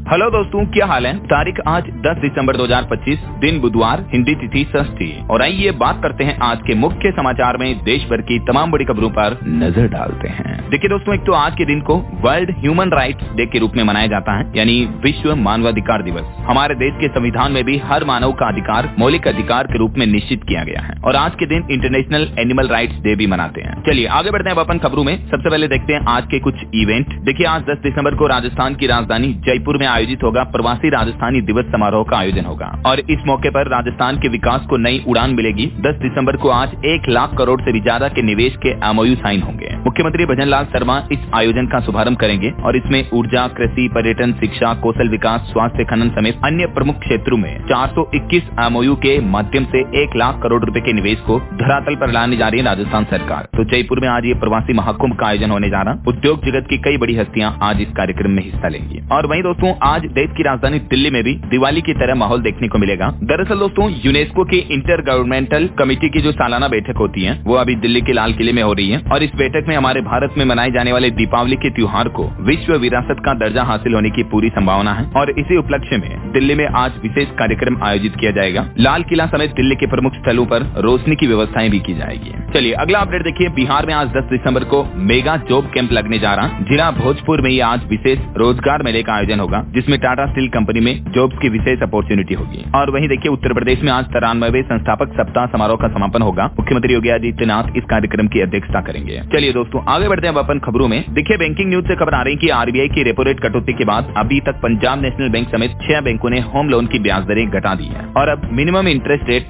Hello दोस्तों, क्या हाल है। तारीख आज 10 दिसंबर 2025, दिन बुधवार, हिंदी तिथि षष्ठी। और आइए बात करते हैं आज के मुख्य समाचार में देश भर की तमाम बड़ी खबरों पर नजर डालते हैं। देखिए दोस्तों, एक तो आज के दिन को वर्ल्ड ह्यूमन राइट्स डे के रूप में मनाया जाता है, यानी विश्व मानवाधिकार दिवस। हमारे देश के संविधान में भी हर मानव का अधिकार मौलिक अधिकार के रूप में निश्चित किया गया है। और आज के दिन इंटरनेशनल एनिमल राइट्स डे भी मनाते हैं। चलिए आगे बढ़ते हैं अपन खबरों में। सबसे पहले देखते हैं आज के कुछ इवेंट। देखिए आज 10 दिसंबर को राजस्थान की राजधानी जयपुर में आयोजित होगा प्रवासी राजस्थानी दिवस समारोह का आयोजन होगा। और इस मौके पर राजस्थान के विकास को नई उड़ान मिलेगी। 10 दिसंबर को आज 1 लाख करोड़ से भी ज्यादा के निवेश के MOU साइन होंगे। मुख्यमंत्री भजनलाल शर्मा इस आयोजन का शुभारंभ करेंगे और इसमें ऊर्जा, कृषि, पर्यटन, शिक्षा, कौशल विकास, स्वास्थ्य, खनन समेत अन्य प्रमुख क्षेत्रों में 421 MOU के माध्यम से 1 लाख करोड़ रुपए के निवेश को धरातल पर लाने जा रही है राजस्थान सरकार। तो जयपुर में आज ये प्रवासी महाकुंभ का आयोजन होने जा रहा। उद्योग जगत की कई बड़ी हस्तियां आज इस कार्यक्रम में हिस्सा लेंगी। और वहीं दोस्तों आज देश की राजधानी दिल्ली में भी दिवाली की तरह माहौल देखने को मिलेगा। दरअसल दोस्तों यूनेस्को की इंटर गवर्नमेंटल कमेटी की जो सालाना बैठक होती है वो अभी दिल्ली के लाल किले में हो रही है। और इस बैठक में हमारे भारत में मनाए जाने वाले दीपावली के त्योहार को विश्व विरासत का दर्जा हासिल होने की पूरी संभावना है। और इसी उपलक्ष्य में दिल्ली में आज विशेष कार्यक्रम आयोजित किया जाएगा। लाल किला समेत दिल्ली के प्रमुख स्थलों पर रोशनी की व्यवस्थाएं भी की जाएगी। चलिए अगला अपडेट देखिए। बिहार में आज 10 दिसंबर को मेगा जॉब कैंप लगने जा रहा। जिला भोजपुर में आज विशेष रोजगार मेले का आयोजन होगा, जिसमें टाटा स्टील कंपनी में जॉब्स की विशेष अपॉर्चुनिटी होगी। और वहीं देखिए उत्तर प्रदेश में आज 93वें संस्थापक सप्ताह समारोह का समापन होगा। मुख्यमंत्री योगी आदित्यनाथ इस कार्यक्रम की अध्यक्षता करेंगे। चलिए दोस्तों आगे बढ़ते हैं अपन खबरों में। देखिए बैंकिंग न्यूज से खबर आ रही है कि RBI की रेपो रेट कटौती के बाद अभी तक पंजाब नेशनल बैंक समेत 6 बैंकों ने होम लोन की ब्याज दरें घटा दी है। और अब मिनिमम इंटरेस्ट रेट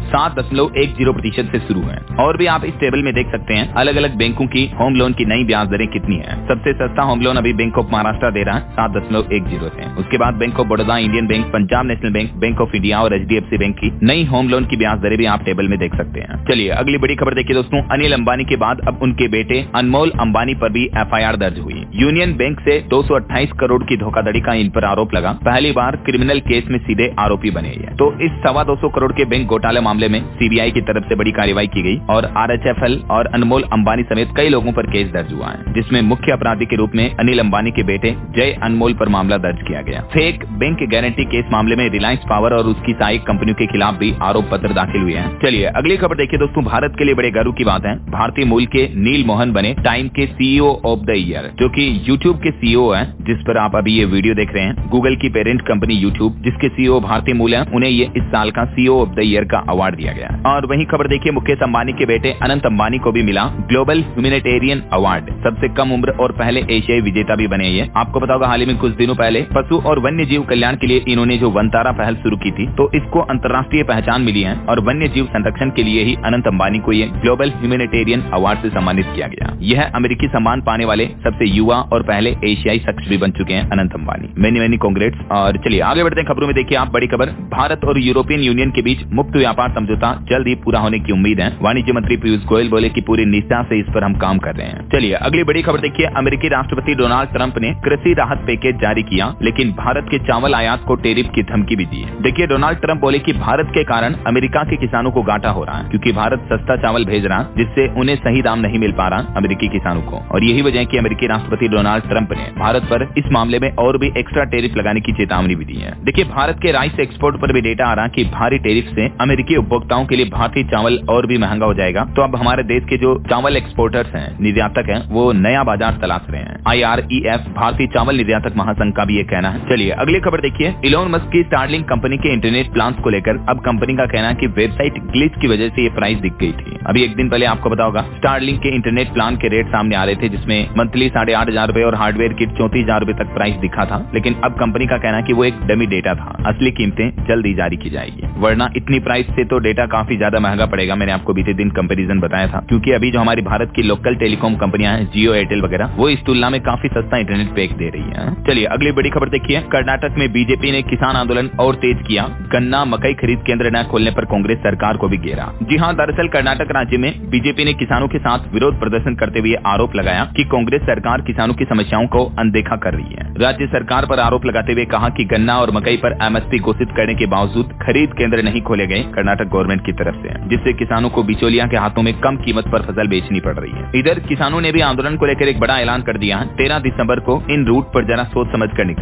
7.10% से शुरू है। और भी आप इस टेबल में देख सकते हैं अलग अलग बैंकों की होम लोन की नई ब्याज दरें कितनी है। सबसे सस्ता होम लोन अभी बैंक ऑफ महाराष्ट्र दे रहा है 7.10 से। उसके बाद Bank of Baroda, Indian Bank, Punjab National Bank, Bank of India और HDFC बैंक की नई होम लोन की ब्याज दरें भी आप टेबल में देख सकते हैं। चलिए अगली बड़ी खबर देखिए दोस्तों। अनिल अंबानी के बाद अब उनके बेटे अनमोल अंबानी पर भी FIR दर्ज हुई। यूनियन बैंक से 228 करोड़ की धोखाधड़ी का इन पर आरोप लगा। पहली बार क्रिमिनल केस में सीधे आरोपी बने हैं। तो इस 225 करोड़ के बैंक घोटाले मामले में CBI की तरफ से बड़ी कार्रवाई की गई और RHFL और अनमोल अंबानी समेत कई लोगों पर केस दर्ज हुआ है, जिसमें मुख्य अपराधी के रूप में अनिल अंबानी के बेटे जय अनमोल पर मामला दर्ज किया गया। फेक बैंक गारंटी केस मामले में रिलायंस पावर और उसकी सहायक कंपनियों के खिलाफ भी आरोप पत्र दाखिल हुए हैं। चलिए अगली खबर देखिए दोस्तों। भारत के लिए बड़े गर्व की बात है, भारतीय मूल के नील मोहन बने टाइम के CEO ऑफ द ईयर, जो कि YouTube के CEO है, जिस पर आप अभी ये वीडियो देख रहे हैं। गूगल की पेरेंट कंपनी YouTube, जिसके CEO भारतीय मूल है, उन्हें ये इस साल का CEO ऑफ द ईयर का अवार्ड दिया गया। और वहीं खबर देखिए मुकेश अंबानी के बेटे अनंत अंबानी को भी मिला ग्लोबल ह्यूमैनिटेरियन अवार्ड। सबसे कम उम्र और पहले एशियाई विजेता भी बने ये। आपको पता होगा हाल ही में कुछ दिनों पहले पशु और वन्य जीव कल्याण के लिए इन्होंने जो वनतारा पहल शुरू की थी, तो इसको अंतर्राष्ट्रीय पहचान मिली है। और वन्य जीव संरक्षण के लिए ही अनंत अंबानी को ये ग्लोबल ह्यूमैनिटेरियन अवार्ड से सम्मानित किया गया। यह अमेरिकी सम्मान पाने वाले सबसे युवा और पहले एशियाई शख्स भी बन चुके हैं अनंत अंबानी। Many congrats. और चलिए आगे बढ़ते हैं खबरों में। देखिए आप बड़ी खबर, भारत और यूरोपियन यूनियन के बीच मुक्त व्यापार समझौता जल्द ही पूरा होने की उम्मीद है। वाणिज्य मंत्री पीयूष गोयल बोले कि पूरी निष्ठा से इस पर हम काम कर रहे हैं। चलिए अगली बड़ी खबर देखिए। अमेरिकी राष्ट्रपति डोनाल्ड ट्रंप ने कृषि राहत पैकेज जारी किया, लेकिन भारत के चावल आयात को टैरिफ की धमकी भी दी। देखिए डोनाल्ड ट्रंप बोले कि भारत के कारण अमेरिका के किसानों को घाटा हो रहा है, क्योंकि भारत सस्ता चावल भेज रहा, जिससे उन्हें सही दाम नहीं मिल पा रहा अमेरिकी किसानों को। और यही वजह है कि अमेरिकी राष्ट्रपति डोनाल्ड ट्रंप ने भारत पर इस मामले में और भी एक्स्ट्रा टैरिफ लगाने की चेतावनी भी दी है। देखिए भारत के राइस एक्सपोर्ट पर भी डेटा आ रहा कि भारी टैरिफ से अमेरिकी उपभोक्ताओं के लिए भारतीय चावल और भी महंगा हो जाएगा। तो अब हमारे देश के जो चावल एक्सपोर्टर्स हैं, निर्यातक हैं, वो नया बाजार तलाश रहे हैं। IREF भारतीय चावल निर्यातक महासंघ का भी ये कहना है। चलिए अगली खबर देखिए। इलोन मस्क की स्टारलिंक कंपनी के इंटरनेट प्लान्स को लेकर अब कंपनी का कहना है कि वेबसाइट ग्लिच की वजह से ये प्राइस दिख गई थी। अभी एक दिन पहले आपको पता होगा स्टारलिंक के इंटरनेट प्लान के रेट सामने आ रहे थे, जिसमें मंथली 8,500 रुपए और हार्डवेयर किट 34,000 रुपए तक प्राइस दिखा था। लेकिन अब कंपनी का कहना है कि वो एक डमी डेटा था, असली कीमतें जल्द ही जारी की जाएगी, वरना इतनी प्राइस से तो डेटा काफी ज्यादा महंगा पड़ेगा। मैंने आपको बीते दिन कंपैरिजन बताया था, क्योंकि अभी जो हमारी भारत की लोकल टेलीकॉम कंपनियां हैं, जियो, एयरटेल वगैरह, वो इस तुलना में काफी सस्ता इंटरनेट पैक दे रही है। चलिए अगली बड़ी खबर देखिए। कर्नाटक में बीजेपी ने किसान आंदोलन और तेज किया। गन्ना मकई खरीद केंद्र न खोलने पर कांग्रेस सरकार को भी घेरा। जी हां, दरअसल कर्नाटक राज्य में बीजेपी ने किसानों के साथ विरोध प्रदर्शन करते हुए आरोप लगाया कि कांग्रेस सरकार किसानों की समस्याओं को अनदेखा कर रही है। राज्य सरकार पर आरोप लगाते हुए कहा कि गन्ना और मकई पर MSP घोषित करने के बावजूद खरीद केंद्र नहीं खोले गए कर्नाटक गवर्नमेंट की तरफ से, जिससे किसानों को बिचौलिया के हाथों में कम कीमत पर फसल बेचनी पड़ रही है। इधर किसानों ने भी आंदोलन को लेकर एक बड़ा ऐलान कर दिया है। 13 दिसंबर को इन रूट पर जरा सोच समझ कर निकले।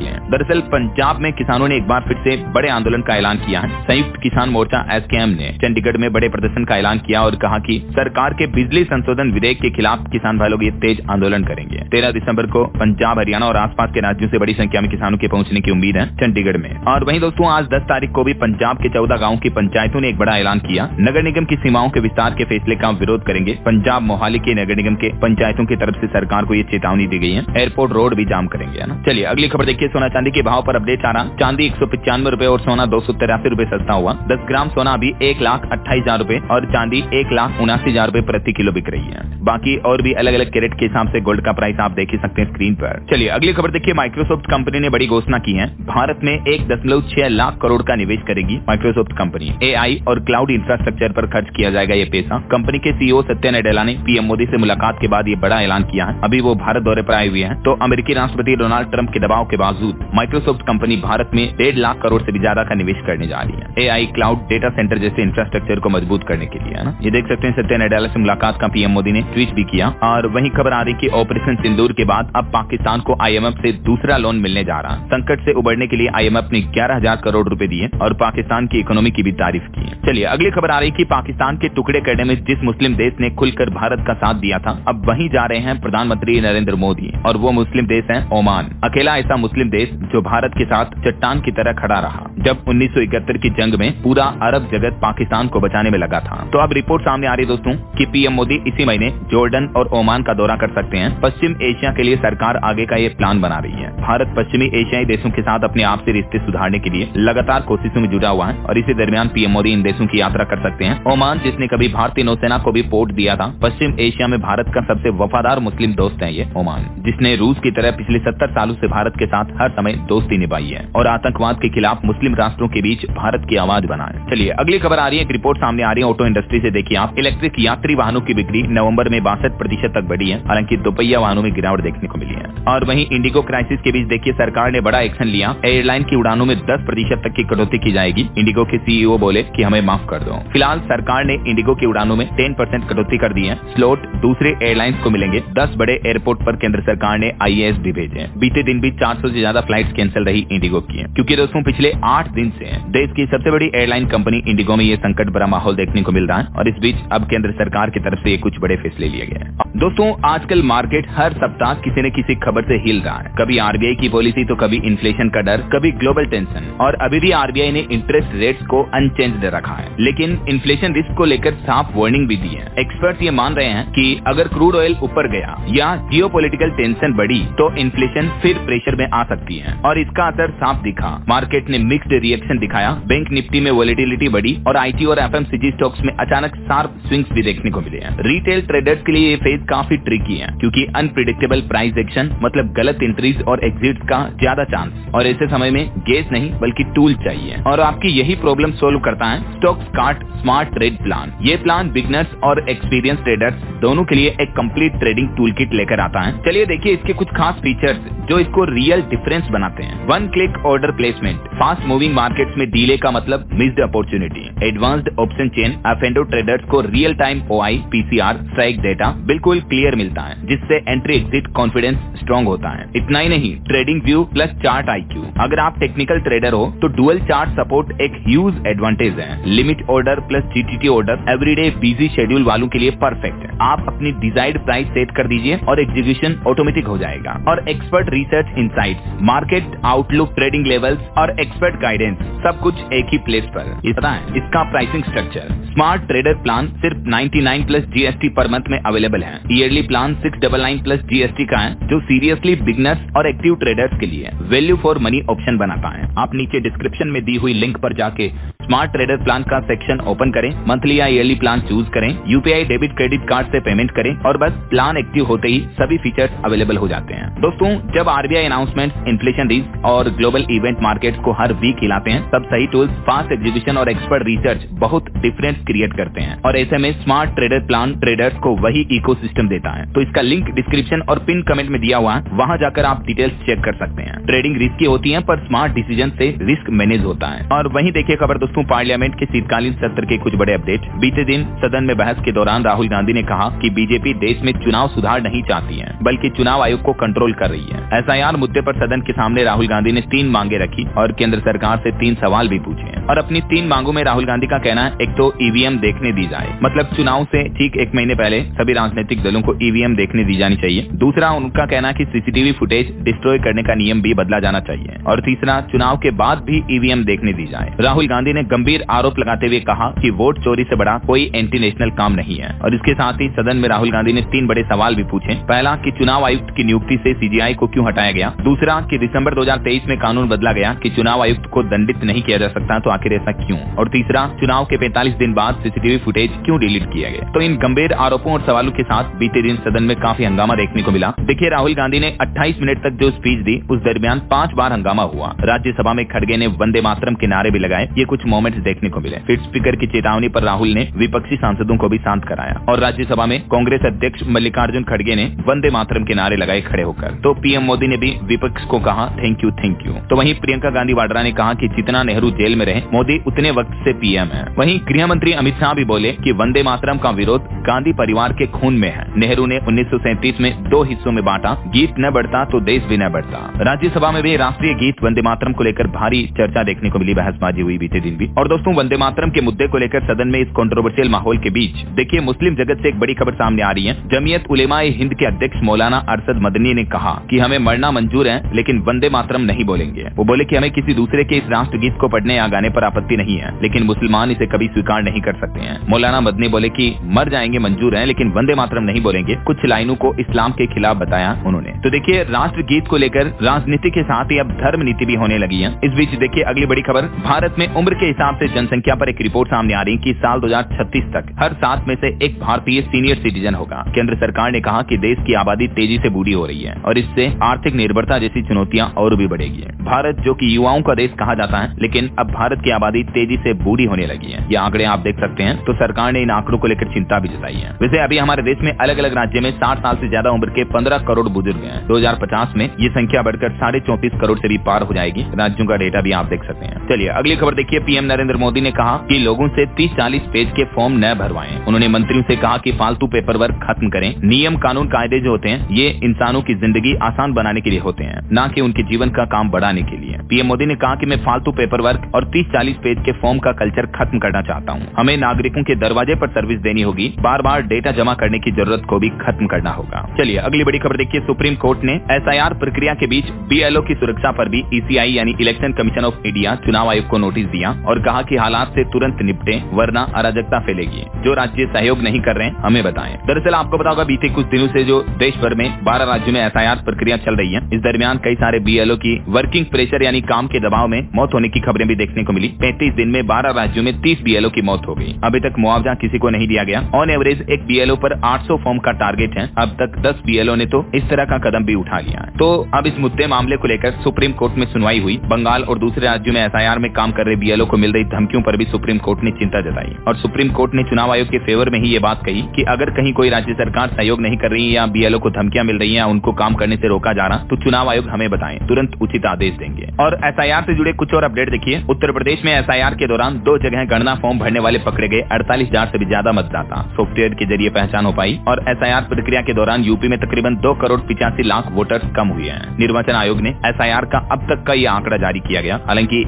दरअसल पंजाब में किसानों ने एक बार फिर से बड़े आंदोलन का ऐलान किया है। संयुक्त किसान मोर्चा SKM ने चंडीगढ़ में बड़े प्रदर्शन का ऐलान किया और कहा कि सरकार के बिजली संशोधन विधेयक के खिलाफ किसान भाई लोग ये तेज आंदोलन करेंगे। 13 दिसंबर को पंजाब, हरियाणा और आसपास के राज्यों से बड़ी संख्या में किसानों के पहुंचने की उम्मीद है चंडीगढ़ में। और वहीं दोस्तों आज 10 तारीख को भी पंजाब के 14 गाँव की पंचायतों ने एक बड़ा ऐलान किया। नगर निगम की सीमाओं के विस्तार के फैसले का विरोध करेंगे। पंजाब मोहाली के नगर निगम के पंचायतों की तरफ से सरकार को ये चेतावनी दी गई है। एयरपोर्ट रोड भी जाम करेंगे, है ना। चलिए अगली खबर देखिए। सोना चांदी के भाव पर अपडेट आ रहा। चांदी 195 रुपए और सोना 283 रुपए सस्ता हुआ। 10 ग्राम सोना अभी 1,28,000 रुपए और चांदी 1,79,000 रुपए प्रति किलो बिक रही है। बाकी और भी अलग अलग कैरेट के हिसाब से गोल्ड का प्राइस आप देख ही सकते हैं स्क्रीन पर। चलिए अगली खबर देखिए। माइक्रोसॉफ्ट कंपनी ने बड़ी घोषणा की है। भारत में 1.6 लाख करोड़ का निवेश करेगी माइक्रोसॉफ्ट कंपनी। AI और क्लाउड इंफ्रास्ट्रक्चर पर खर्च किया जाएगा ये पैसा। कंपनी के CEO सत्या नडेला ने PM मोदी से मुलाकात के बाद ये बड़ा ऐलान किया है। अभी वो भारत दौरे पर आए हुए हैं। तो अमेरिकी राष्ट्रपति डोनाल्ड ट्रंप के दबाव के बावजूद माइक्रोसॉफ्ट कंपनी भारत में 1.5 लाख करोड़ से भी ज्यादा का निवेश करने जा रही है। AI, क्लाउड, डेटा सेंटर जैसे इंफ्रास्ट्रक्चर को मजबूत करने के लिए, है ना। ये देख सकते हैं सत्या नडेला से मुलाकात का PM मोदी ने ट्वीट भी किया। और वहीं खबर आ रही कि ऑपरेशन सिंदूर के बाद अब पाकिस्तान को IMF से दूसरा लोन मिलने जा रहा है। संकट से उबरने के लिए IMF ने 11,000 करोड़ रुपए दिए और पाकिस्तान की इकोनॉमी की भी तारीफ की है। चलिए अगली खबर आ रही कि पाकिस्तान के टुकड़े करने में जिस मुस्लिम देश ने खुलकर भारत का साथ दिया था, अब वहीं जा रहे हैं प्रधानमंत्री नरेंद्र मोदी और वो मुस्लिम देश है ओमान। अकेला ऐसा मुस्लिम देश जो भारत के साथ चट्टान की तरह खड़ा रहा जब 1971 की जंग में पूरा अरब जगत पाकिस्तान को बचाने में लगा था। तो अब रिपोर्ट सामने आ रही दोस्तों कि PM मोदी इसी महीने जॉर्डन और ओमान का दौरा कर सकते हैं। पश्चिम एशिया के लिए सरकार आगे का ये प्लान बना रही है। भारत पश्चिमी एशियाई देशों के साथ अपने आप से रिश्ते सुधारने के लिए लगातार कोशिशों में जुटा हुआ है और इसी दरमियान PM मोदी इन देशों की यात्रा कर सकते हैं। ओमान जिसने कभी भारतीय नौसेना को भी पोर्ट दिया था, पश्चिम एशिया में भारत का सबसे वफादार मुस्लिम दोस्त है ये ओमान, जिसने रूस की तरह पिछले 70 सालों से भारत के साथ हर समय दोस्ती निभाई है और आतंकवाद के खिलाफ मुस्लिम राष्ट्रों के बीच भारत की आवाज बना है। चलिए अगली खबर आ रही है। एक रिपोर्ट सामने आ रही है ऑटो इंडस्ट्री से। देखिए आप, इलेक्ट्रिक यात्री वाहनों की बिक्री नवंबर में 62% तक बढ़ी है। हालांकि दोपहिया वाहनों में गिरावट देखने को मिली है। और वहीं इंडिगो क्राइसिस के बीच देखिए सरकार ने बड़ा एक्शन लिया। एयरलाइन की उड़ानों में 10% तक की कटौती की जाएगी। इंडिगो के CEO बोले कि हमें माफ कर दो। फिलहाल सरकार ने इंडिगो की उड़ानों में 10% कटौती कर दी है। स्लॉट दूसरे एयरलाइंस को मिलेंगे। 10 बड़े एयरपोर्ट पर केंद्र सरकार ने IAS भी भेजे। बीते दिन भी 400 से ज्यादा फ्लाइट्स कैंसिल रही इंडिगो की, क्योंकि दोस्तों पिछले 8 दिन से देश की सबसे बड़ी एयरलाइन कंपनी इंडिगो में ये संकट भरा माहौल देखने को मिल रहा है और इस बीच अब केंद्र सरकार की तरफ से ये कुछ बड़े फैसले लिए गए हैं। दोस्तों आजकल मार्केट हर सप्ताह किसी न किसी खबर से हिल रहा है। कभी RBI की पॉलिसी तो कभी इन्फ्लेशन का डर, कभी ग्लोबल टेंशन और अभी भी RBI ने इंटरेस्ट रेट्स को अनचेंज्ड रखा है, लेकिन इन्फ्लेशन रिस्क को लेकर साफ वार्निंग भी दी है। एक्सपर्ट ये मान रहे हैं कि अगर क्रूड ऑयल ऊपर गया या जियोपॉलिटिकल टेंशन बढ़ी तो इन्फ्लेशन फिर प्रेशर में आ सकती है और इसका असर साफ दिखा। मार्केट ने मिक्स्ड रिएक्शन दिखाया। बैंक निफ्टी में वोलेटिलिटी बढ़ी और IT और FMCG स्टॉक्स में अचानक शार्प स्विंग्स भी देखने को मिले हैं। रिटेल ट्रेडर्स के लिए ये फेज काफी ट्रिकी है, क्योंकि अनप्रिडिक्टेबल प्राइस एक्शन मतलब गलत एंट्रीज और एग्जिट्स का ज्यादा चांस, और ऐसे समय में गेस नहीं बल्कि टूल चाहिए और आपकी यही प्रॉब्लम सोल्व करता है Stoxkart smart trade plan. ये प्लान बिगनर्स और एक्सपीरियंस ट्रेडर्स दोनों के लिए एक कंप्लीट ट्रेडिंग टूल किट लेकर आता है। चलिए देखिए इसके कुछ खास फीचर्स जो इसको रियल डिफरेंस बनाते हैं। 1 click order placement. Fast moving markets में डीले का मतलब missed opportunity. Advanced option chain. F and O traders को real time OI, PCR, strike data बिल्कुल क्लियर मिलता है, जिससे एंट्री एग्जिट कॉन्फिडेंस स्ट्रॉन्ग होता है। इतना ही नहीं, trading view plus chart IQ। अगर आप टेक्निकल ट्रेडर हो तो डुअल चार्ट सपोर्ट एक ह्यूज एडवांटेज है। Limit order plus GTT order everyday busy schedule वालों के लिए परफेक्ट है। आप अपनी डिजायर्ड प्राइस सेट कर दीजिए और एग्जीक्यूशन ऑटोमेटिक हो जाएगा। और expert research insights, market outlook, trading levels और एक्सपर्ट गाइडेंस सब कुछ एक ही प्लेस पर। पता है इसका pricing structure. Smart trader plan सिर्फ 99 प्लस GST पर मंथ में अवेलेबल है। ईयरली प्लान 699 प्लस GST का है, जो सीरियसली बिगनर्स और एक्टिव ट्रेडर्स के लिए वैल्यू फॉर मनी ऑप्शन बनाता है। आप नीचे डिस्क्रिप्शन में दी हुई लिंक पर जाके स्मार्ट ट्रेडर प्लान का सेक्शन ओपन करें, मंथली या ईयरली प्लान चूज करें, UPI डेबिट क्रेडिट कार्ड से पेमेंट करें और बस प्लान एक्टिव होते ही सभी फीचर्स अवेलेबल हो जाते हैं। दोस्तों जब RBI अनाउंसमेंट, इन्फ्लेशन रिस्क और ग्लोबल इवेंट मार्केट्स को हर वीक हिलाते हैं, तब सही टूल्स, फास्ट एग्जीक्यूशन और एक्सपर्ट रिसर्च बहुत डिफरेंस क्रिएट करते हैं और ऐसे में स्मार्ट ट्रेडर प्लान ट्रेडर्स को वही इकोसिस्टम देता है। तो इसका लिंक डिस्क्रिप्शन और पिन कमेंट में दिया हुआ है, वहां जाकर आप डिटेल्स चेक कर सकते हैं। ट्रेडिंग रिस्की होती है पर स्मार्ट डिसीजन से रिस्क मैनेज होता है। और वहीं देखिए खबर दोस्तों दोस्तों, पार्लियामेंट के शीतकालीन सत्र के कुछ बड़े अपडेट। बीते दिन सदन में बहस के दौरान राहुल गांधी ने कहा कि बीजेपी देश में चुनाव सुधार नहीं चाहती है, बल्कि चुनाव आयोग को कंट्रोल कर रही है। एसआईआर मुद्दे पर सदन के सामने राहुल गांधी ने 3 मांगे रखी और केंद्र सरकार से 3 सवाल भी पूछे। और अपनी 3 मांगों में राहुल गांधी का कहना है, एक तो ईवीएम देखने दी जाए, मतलब चुनाव से ठीक 1 महीने पहले सभी राजनीतिक दलों को ईवीएम देखने दी जानी चाहिए। दूसरा, उनका कहना है कि सीसीटीवी फुटेज डिस्ट्रॉय करने का नियम भी बदला जाना चाहिए। और तीसरा, चुनाव के बाद भी ईवीएम देखने दी जाए। राहुल गांधी ने गंभीर आरोप लगाते हुए कहा कि वोट चोरी से बड़ा कोई एंटी नेशनल काम नहीं है। और इसके साथ ही सदन में राहुल गांधी ने 3 बड़े सवाल भी पूछे। पहला, कि चुनाव आयुक्त की नियुक्ति से सीजीआई को क्यों हटाया गया। दूसरा, कि दिसंबर 2023 में कानून बदला गया कि चुनाव आयुक्त को दंडित नहीं किया जा सकता, तो आखिर ऐसा क्यों। और तीसरा, चुनाव के 45 दिन बाद सीसीटीवी फुटेज क्यों डिलीट किया गया। तो इन गंभीर आरोपों और सवालों के साथ बीते दिन सदन में काफी हंगामा देखने को मिला। देखिए, राहुल गांधी ने 28 मिनट तक जो स्पीच दी, उस दरमियान 5 बार हंगामा हुआ। राज्यसभा में खड़गे ने वंदे मातरम के नारे भी लगाए। ये कुछ मोमेंट्स देखने को मिले। फिर स्पीकर की चेतावनी पर राहुल ने विपक्षी सांसदों को भी शांत कराया। और राज्यसभा में कांग्रेस अध्यक्ष मल्लिकार्जुन खड़गे ने वंदे मातरम के नारे लगाए खड़े होकर। तो पीएम मोदी ने भी विपक्ष को कहा थैंक यू थैंक यू। तो वहीं प्रियंका गांधी वाड्रा ने कहा कि जितना नेहरू जेल में रहे, मोदी उतने वक्त से पीएम है। वहीं गृह मंत्री अमित शाह भी बोले कि वंदे मातरम का विरोध गांधी परिवार के खून में है। नेहरू ने 1937 में 2 हिस्सों में बांटा, गीत न बढ़ता तो देश भी न बढ़ता। राज्यसभा में भी राष्ट्रीय गीत वंदे मातरम को लेकर भारी चर्चा देखने को मिली, बहसबाजी हुई बीते दिन भी। और दोस्तों, वंदे मातरम के मुद्दे को लेकर सदन में इस कंट्रोवर्शियल माहौल के बीच देखिए मुस्लिम जगत से एक बड़ी खबर सामने आ रही है। जमीयत उलेमाए हिंद के अध्यक्ष मौलाना अरशद मदनी ने कहा कि हमें मरना मंजूर है, लेकिन वंदे मातरम नहीं बोलेंगे। वो बोले कि हमें किसी दूसरे के इस राष्ट्रगीत को पढ़ने या गाने पर आपत्ति नहीं है, लेकिन मुसलमान इसे कभी स्वीकार नहीं कर सकते हैं। मौलाना मदनी बोले कि मर जाएंगे मंजूर है, लेकिन वंदे मातरम नहीं बोलेंगे। कुछ लाइनों को इस्लाम के खिलाफ बताया उन्होंने। तो देखिए, राष्ट्रगीत को लेकर राजनीति के साथ ही अब धर्म नीति भी होने लगी है। इस बीच देखिए अगली बड़ी खबर, भारत में उम्र के हिसाब से जनसंख्या पर एक रिपोर्ट सामने आ रही है कि साल 2036 तक हर 7 में से एक भारतीय सीनियर सिटीजन होगा। केंद्र सरकार ने कहा कि देश की आबादी तेजी से बूढ़ी हो रही है और इससे आर्थिक निर्भरता जैसी चुनौतियां और भी बढ़ेगी। भारत जो कि युवाओं का देश कहा जाता है, लेकिन अब भारत की आबादी तेजी से बूढ़ी होने लगी है। ये आंकड़े आप देख सकते हैं। तो सरकार ने इन आंकड़ों को लेकर चिंता भी जताई है। वैसे अभी हमारे देश में अलग अलग राज्य में 60 साल से ज्यादा उम्र के 15 करोड़ बुजुर्ग हैं। 2050 में ये संख्या बढ़कर 34.5 करोड़ से भी पार हो जाएगी। राज्यों का डेटा भी आप देख सकते हैं। चलिए अगली खबर देखिए, पीएम नरेंद्र मोदी ने कहा कि लोगों से 30-40 पेज के फॉर्म न भरवाएं। उन्होंने मंत्रियों से कहा कि फालतू पेपर वर्क खत्म करें। नियम कानून कायदे जो होते हैं, ये इंसानों की जिंदगी आसान बनाने के लिए होते हैं, न कि उनके जीवन का काम बढ़ाने के लिए। पीएम मोदी ने कहा कि मैं फालतू पेपर वर्क और 30-40 पेज के फॉर्म का कल्चर खत्म करना चाहता हूँ। हमें नागरिकों के दरवाजे पर सर्विस देनी होगी, बार बार डेटा जमा करने की जरूरत को भी खत्म करना होगा। चलिए अगली बड़ी खबर देखिए, सुप्रीम कोर्ट ने एसआईआर प्रक्रिया के बीच बीएलओ की सुरक्षा पर भी ईसीआई यानी इलेक्शन कमीशन ऑफ इंडिया चुनाव आयोग को नोटिस दिया और कहा कि हालात से तुरंत निपटे, वरना अराजकता फैलेगी। जो राज्य सहयोग नहीं कर रहे हैं हमें बताएं। दरअसल आपको पता होगा, बीते कुछ दिनों से जो देश भर में 12 राज्यों में एसआईआर प्रक्रिया चल रही है, इस दरमियान कई सारे बीएलओ की वर्किंग प्रेशर यानी काम के दबाव में मौत होने की खबरें भी देखने को मिली। 35 दिन में 12 राज्यों में 30 बीएलओ की मौत हो गई। अभी तक मुआवजा किसी को नहीं दिया गया। ऑन एवरेज एक बीएलओ पर 800 फॉर्म का टारगेट है। अब तक 10 बीएलओ ने तो इस तरह का कदम भी उठा लिया है। तो अब इस मुद्दे मामले को लेकर सुप्रीम कोर्ट में सुनवाई हुई। बंगाल और दूसरे राज्यों में एसआईआर में काम कर रहे बीएलओ को मिल रही धमकियों पर भी सुप्रीम कोर्ट ने चिंता जताई और सुप्रीम कोर्ट ने चुनाव आयोग के फेवर में ही ये बात कही कि अगर कहीं कोई राज्य सरकार सहयोग नहीं कर रही है या बीएलओ को धमकियां मिल रही हैं, उनको काम करने से रोका जा रहा, तो चुनाव आयोग हमें बताएं, तुरंत उचित आदेश देंगे। और एसआईआर से जुड़े कुछ और अपडेट देखिए। उत्तर प्रदेश में एसआईआर के दौरान 2 जगह गणना फॉर्म भरने वाले पकड़े गए। 48,000 से भी ज्यादा मतदाता सॉफ्टवेयर के जरिए पहचान हो पाई। और एसआईआर प्रक्रिया के दौरान यूपी में तकरीबन 2 करोड़ 85 लाख वोटर्स कम हुए हैं। निर्वाचन आयोग ने एसआईआर का अब तक का ये आंकड़ा जारी किया गया। हालांकि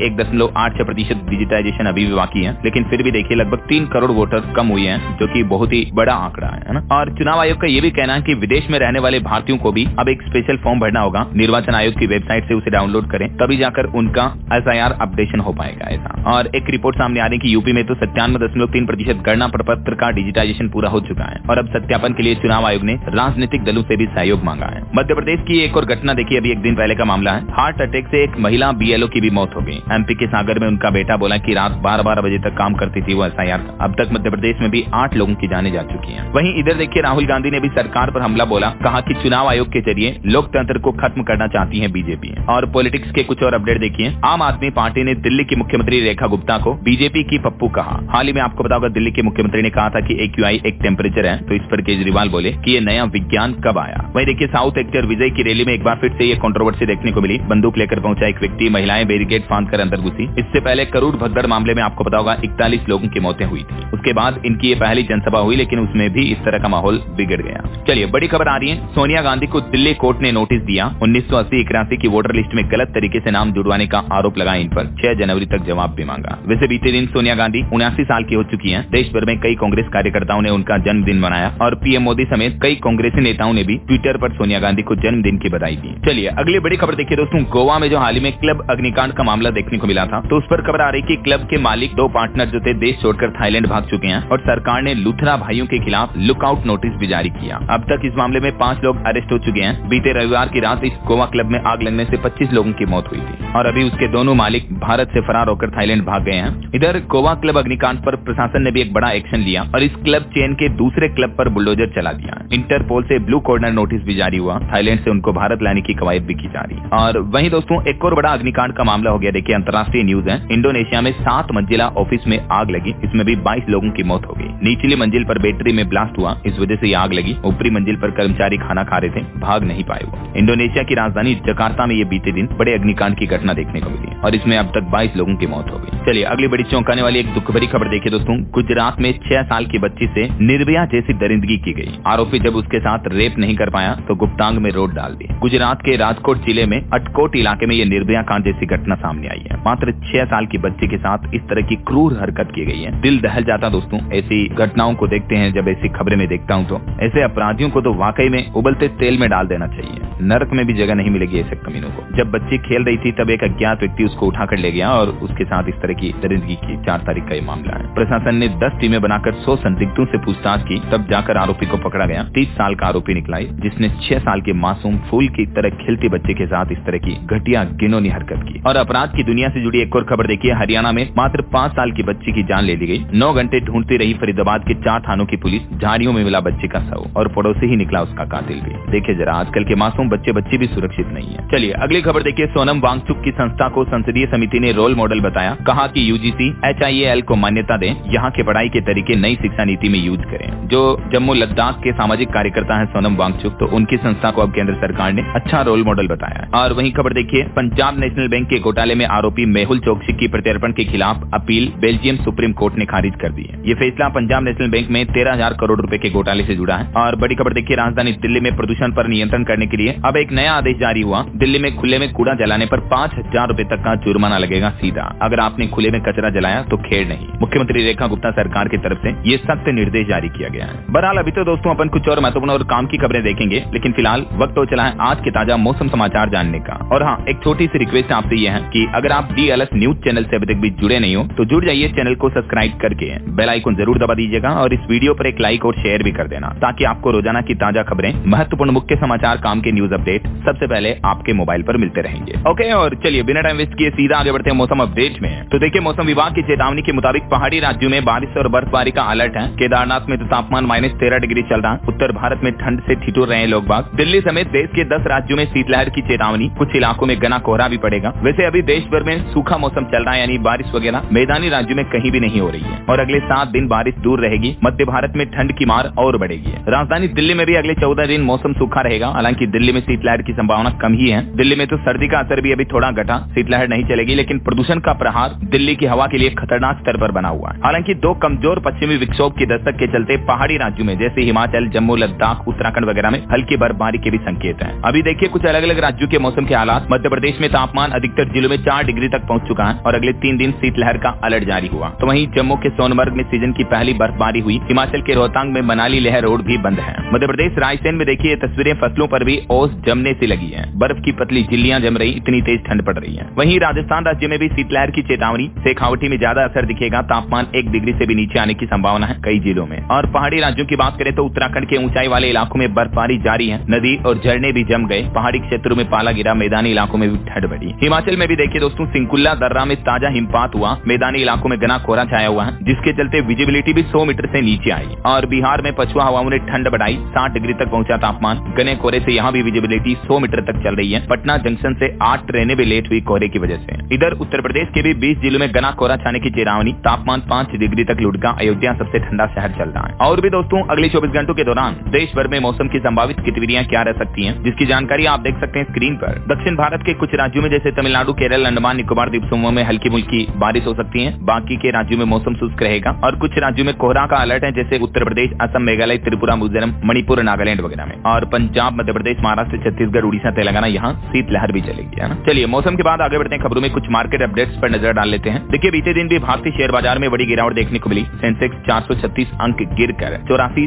1.86% डिजिटाइजेशन अभी भी बाकी है, लेकिन फिर भी देखिए लगभग 3 करोड़ वोटर्स कम हुए हैं, जो कि बहुत ही बड़ा आंकड़ा है ना। और चुनाव आयोग का ये भी कहना है कि विदेश में रहने वाले भारतीयों को भी अब एक स्पेशल फॉर्म भरना होगा। निर्वाचन आयोग की वेबसाइट से उसे डाउनलोड करें, तभी जाकर उनका एसआईआर अपडेशन हो पाएगा ऐसा। और एक रिपोर्ट सामने आ रही है कि यूपी में तो 97.3% गणना प्रपत्र का डिजिटाइजेशन पूरा हो चुका है और अब सत्यापन के लिए चुनाव आयोग ने राजनीतिक दलों से भी सहयोग मांगा है। मध्य प्रदेश की एक और घटना देखिए, अभी एक दिन पहले का मामला है। हार्ट अटैक से एक महिला बीएलओ की भी मौत हो गई। एमपी के सागर में उनका बेटा बोला कि रात 12-12 बजे तक काम करती थी वो एसआईआर का। अब तक मध्य प्रदेश में भी 8 लोगों की जानें जा चुकी हैं। वहीं इधर देखिए, राहुल गांधी ने भी सरकार पर हमला बोला, कहा कि चुनाव आयोग के जरिए लोकतंत्र को खत्म करना चाहती है बीजेपी। और पॉलिटिक्स के कुछ और और अपडेट देखिए। आम आदमी पार्टी ने दिल्ली की मुख्यमंत्री रेखा गुप्ता को बीजेपी की पप्पू कहा। हाल ही में आपको बताओगे दिल्ली के मुख्यमंत्री ने कहा था कि AQI एक टेम्परेचर है, तो इस पर केजरीवाल बोले कि ये नया विज्ञान कब आया। वहीं देखिए साउथ एक्टर विजय की रैली में एक बार फिर से ये कंट्रोवर्सी देखने को मिली। बंदूक लेकर पहुंचा एक व्यक्ति, महिलाएं बैरिकेड फांदकर अंदर घुसी। इससे पहले करूर भगदड़ मामले में आपको पता होगा 41 लोगों की मौतें हुई थी। उसके बाद इनकी ये पहली जनसभा हुई, लेकिन उसमें भी इस तरह का माहौल बिगड़ गया। चलिए बड़ी खबर आ रही है, सोनिया गांधी को दिल्ली कोर्ट ने नोटिस दिया। 1980-81 की वोटर लिस्ट में गलत तरीके से नाम जुड़वाने का आरोप लगा इन पर। 6 जनवरी तक जवाब भी मांगा। वैसे बीते दिन सोनिया गांधी 79 साल की हो चुकी हैं। देश भर में कई कांग्रेस कार्यकर्ताओं ने उनका जन्मदिन मनाया और पीएम मोदी समेत कई कांग्रेसी नेताओं ने भी ट्विटर पर सोनिया गांधी को जन्मदिन की बधाई दी। चलिए अगली बड़ी खबर देखिए दोस्तों, गोवा में जो हाल ही में क्लब अग्निकांड का मामला देखने को मिला था, तो उस पर खबर आ रही कि क्लब के मालिक 2 पार्टनर जो थे देश छोड़कर थाईलैंड भाग चुके हैं और सरकार ने लुथरा भाइयों के खिलाफ लुकआउट नोटिस भी जारी किया। अब तक इस मामले में 5 लोग अरेस्ट हो चुके हैं। बीते रविवार की रात इस गोवा क्लब में आग लगने से 25 लोगों की मौत हुई थी और अभी उसके दोनों मालिक भारत से फरार होकर थाईलैंड भाग गए हैं। इधर गोवा क्लब अग्निकांड पर प्रशासन ने भी एक बड़ा एक्शन लिया और इस क्लब चेन के दूसरे क्लब पर बुलडोजर चला दिया। इंटरपोल से ब्लू कॉर्नर नोटिस भी जारी हुआ। थाईलैंड से उनको भारत लाने की कवायद भी की जा रही। और वहीं दोस्तों एक और बड़ा अग्निकांड का मामला हो गया। देखिए अंतर्राष्ट्रीय न्यूज है, इंडोनेशिया में 7 मंजिला ऑफिस में आग लगी। इसमें भी 22 लोगों की मौत हो गई। निचली मंजिल पर बैटरी में ब्लास्ट हुआ, इस वजह से ये आग लगी। ऊपरी मंजिल पर कर्मचारी खाना खा रहे थे, भाग नहीं पाए वो। इंडोनेशिया की राजधानी जकार्ता में ये बीते दिन बड़े अग्निकांड की घटना देखने को मिली और इसमें अब तक 22 लोगों की मौत हो गई। चलिए अगली बड़ी चौंकाने वाली एक दुख भरी खबर देखिए दोस्तों, गुजरात में 6 साल की बच्ची से निर्भया जैसी दरिंदगी की गई। आरोपी जब उसके साथ रेप नहीं कर पाया तो गुप्तांग में रोड डाल दी। गुजरात के राजकोट जिले में अटकोट इलाके में ये निर्भया कांड जैसी घटना सामने आई है। मात्र 6 साल की बच्ची के साथ इस तरह की क्रूर हरकत की गई है। दिल दहल जाता दोस्तों ऐसी घटनाओं को देखते हैं। जब ऐसी खबरें में देखता हूँ तो ऐसे अपराधियों को तो वाकई में उबलते तेल में डाल देना चाहिए। नरक में भी जगह नहीं मिलेगी ऐसे कमीनों को। जब बच्ची खेल रही थी तब एक अज्ञात व्यक्ति उसको उठाकर ले गया और उसके साथ इस तरह की दरिंदगी की। 4 तारीख का ये मामला है। प्रशासन ने 10 टीमें बनाकर 100 संदिग्धों से पूछताछ की, तब जाकर आरोपी को पकड़ा गया। 30 साल का आरोपी निकला जिसने 6 साल के मासूम फूल की तरह खिलती बच्चे के साथ इस तरह की घटिया घिनौनी हरकत की। और अपराध की दुनिया से जुड़ी एक और खबर देखिए, हरियाणा में मात्र 5 साल की बच्ची की जान ले ली गई। 9 घंटे ढूंढती रही फरीदाबाद के 4 थानों की पुलिस, झाड़ियों में मिला बच्चे का शव और पड़ोसी ही निकला उसका कातिल भी। देखिए जरा आजकल के मासूम बच्चे भी सुरक्षित नहीं है। चलिए अगली खबर देखिए, सोनम वांगचुक की संस्था को संसदीय समिति ने रोल मॉडल बताया। कहा कि UGC HIAL को मान्यता दें, यहाँ के पढ़ाई के तरीके नई शिक्षा नीति में यूज करें। जो जम्मू लद्दाख के सामाजिक कार्यकर्ता है सोनम वांगचुक, तो उनकी संस्था को अब केंद्र सरकार ने अच्छा रोल मॉडल बताया। और वहीं खबर देखिए, पंजाब नेशनल बैंक के घोटाले में आरोपी मेहुल चोकसी की प्रत्यर्पण के खिलाफ अपील बेल्जियम सुप्रीम कोर्ट ने खारिज कर दी है। ये फैसला पंजाब नेशनल बैंक में 13,000 करोड़ रुपए के घोटाले से जुड़ा है। और बड़ी खबर देखिए, राजधानी दिल्ली में प्रदूषण पर नियंत्रण करने के लिए अब एक नया आदेश जारी हुआ। दिल्ली में खुले में कूड़ा जलाने पर 5,000 रुपए तक का जुर्माना लगेगा सीधा। अगर आपने खुले में कचरा जलाया तो खेड़ नहीं। मुख्यमंत्री रेखा गुप्ता सरकार की तरफ से ये सख्त निर्देश जारी किया गया है। बहरहाल अभी तो दोस्तों अपन कुछ और महत्वपूर्ण और काम की खबरें देखेंगे, लेकिन फिलहाल वक्त हो चला है आज के ताजा मौसम समाचार जानने का। और हाँ, एक छोटी सी रिक्वेस्ट आपसे ये है कि अगर आप DLS न्यूज चैनल से अभी तक भी जुड़े नहीं हो तो जुड़ जाइए, चैनल को सब्सक्राइब करके बेल आइकन जरूर दबा दीजिएगा और इस वीडियो पर एक लाइक और शेयर भी कर देना, ताकि आपको रोजाना की ताजा खबरें, महत्वपूर्ण मुख्य समाचार, काम के न्यूज अपडेट सबसे पहले आपके मोबाइल पर मिलते रहेंगे। ओके, और चलिए बिना टाइम वेस्ट किए सीधा आगे बढ़ते हैं मौसम अपडेट में। तो देखिए मौसम विभाग की चेतावनी के मुताबिक पहाड़ी राज्यों में बारिश और बर्फबारी का अलर्ट है। केदारनाथ में तो तापमान -13 डिग्री चल रहा है। उत्तर भारत में ठंड से ठिठुर रहे हैं लोग बाग। दिल्ली समेत देश के 10 राज्यों में शीतलहर की चेतावनी, कुछ इलाकों में घना कोहरा भी पड़ेगा। वैसे अभी देश भर में सूखा मौसम चल रहा है, यानी बारिश वगैरह मैदानी राज्यों में कहीं भी नहीं हो रही है और अगले 7 दिन बारिश दूर रहेगी। मध्य भारत में ठंड की मार और बढ़ेगी। राजधानी दिल्ली में भी अगले 14 दिन मौसम सूखा रहेगा। हालांकि दिल्ली में शीतलहर की संभावना कम ही है। दिल्ली में तो सर्दी का असर भी अभी थोड़ा घटा, शीतलहर नहीं चलेगी, लेकिन प्रदूषण का प्रहार दिल्ली की हवा के लिए खतरनाक स्तर पर बना हुआ है। हालांकि 2 कमजोर पश्चिमी विक्षोभ की दस्तक के चलते पहाड़ी राज्यों में जैसे हिमाचल, जम्मू, लद्दाख, उत्तराखंड वगैरह में हल्की बर्फबारी के भी संकेत हैं। अभी देखिए कुछ अलग अलग राज्यों के मौसम के हालात। मध्य प्रदेश में तापमान अधिकतर जिलों में 4 डिग्री तक पहुंच चुका है और अगले 3 दिन शीतलहर का अलर्ट जारी हुआ। तो वहीं जम्मू के सोनमर्ग में सीजन की पहली बर्फबारी हुई। हिमाचल के रोहतांग में मनाली लेह रोड भी बंद है। मध्य प्रदेश रायसेन में देखिए तस्वीरें, फसलों पर भी ओस जमने से लगी है। बर्फ की पतली झिल्लियां जम रही, इतनी तेज ठंड पड़ रही है। वहीं राजस्थान राज्य में भी शीतलहर की चेतावनी, शेखावटी में ज्यादा असर दिखेगा। तापमान 1 डिग्री से भी नीचे आने की संभावना है कई जिलों में। और पहाड़ी राज्यों की बात करें तो उत्तराखंड के ऊंचाई वाले इलाकों में बर्फबारी जारी है। नदी और झरने भी जम गए। पहाड़ी क्षेत्रों में पाला गिरा, मैदानी इलाकों में भी ठंड बढ़ी। हिमाचल में भी देखिए दोस्तों सिंकुल्ला दर्रा में ताजा हिमपात हुआ। मैदानी इलाकों में घना कोहरा छाया हुआ है, जिसके चलते विजिबिलिटी भी 100 मीटर से नीचे आई। और बिहार में पछुआ हवाओं ने ठंड बढ़ाई, 60 डिग्री तक पहुंचा तापमान। घने कोहरे से यहाँ भी विजिबिलिटी 100 मीटर तक चल रही है। पटना जंक्शन से 8 ट्रेन ट्रेनें भी लेट हुई कोहरे की वजह से। इधर उत्तर प्रदेश के भी 20 जिलों में घना कोहरा छाने की चेतावनी, तापमान 5 डिग्री तक लुढ़का, अयोध्या सबसे ठंडा शहर चल रहा है। और भी दोस्तों अगले 24 घंटों के दौरान देश भर में मौसम की संभावित गतिविधियां क्या रह सकती हैं, जिसकी जानकारी आप देख सकते हैं स्क्रीन पर। दक्षिण भारत के कुछ राज्यों में जैसे तमिलनाडु, केरल, अंडमान निकोबार द्वीप समूह में हल्की मुल्की बारिश हो सकती है। बाकी के राज्यों में मौसम शुष्क रहेगा और कुछ राज्यों में कोहरा का अलर्ट है, जैसे उत्तर प्रदेश, असम, मेघालय, त्रिपुरा, मिजोरम, मणिपुर, नागालैंड वगैरह में। और पंजाब, मध्य प्रदेश, महाराष्ट्र, छत्तीसगढ़, उड़ीसा, तेलंगाना यहाँ शीतलहर भी चलेगी, है ना। चलिए मौसम के बाद आगे बढ़ते हैं खबरों में, कुछ मार्केट अपडेट्स पर नजर डाल लेते हैं। देखिए बीते दिन भी भारतीय शेयर बाजार में बड़ी गिरावट देखने को मिली। सेंसेक्स 436 अंक गिरकर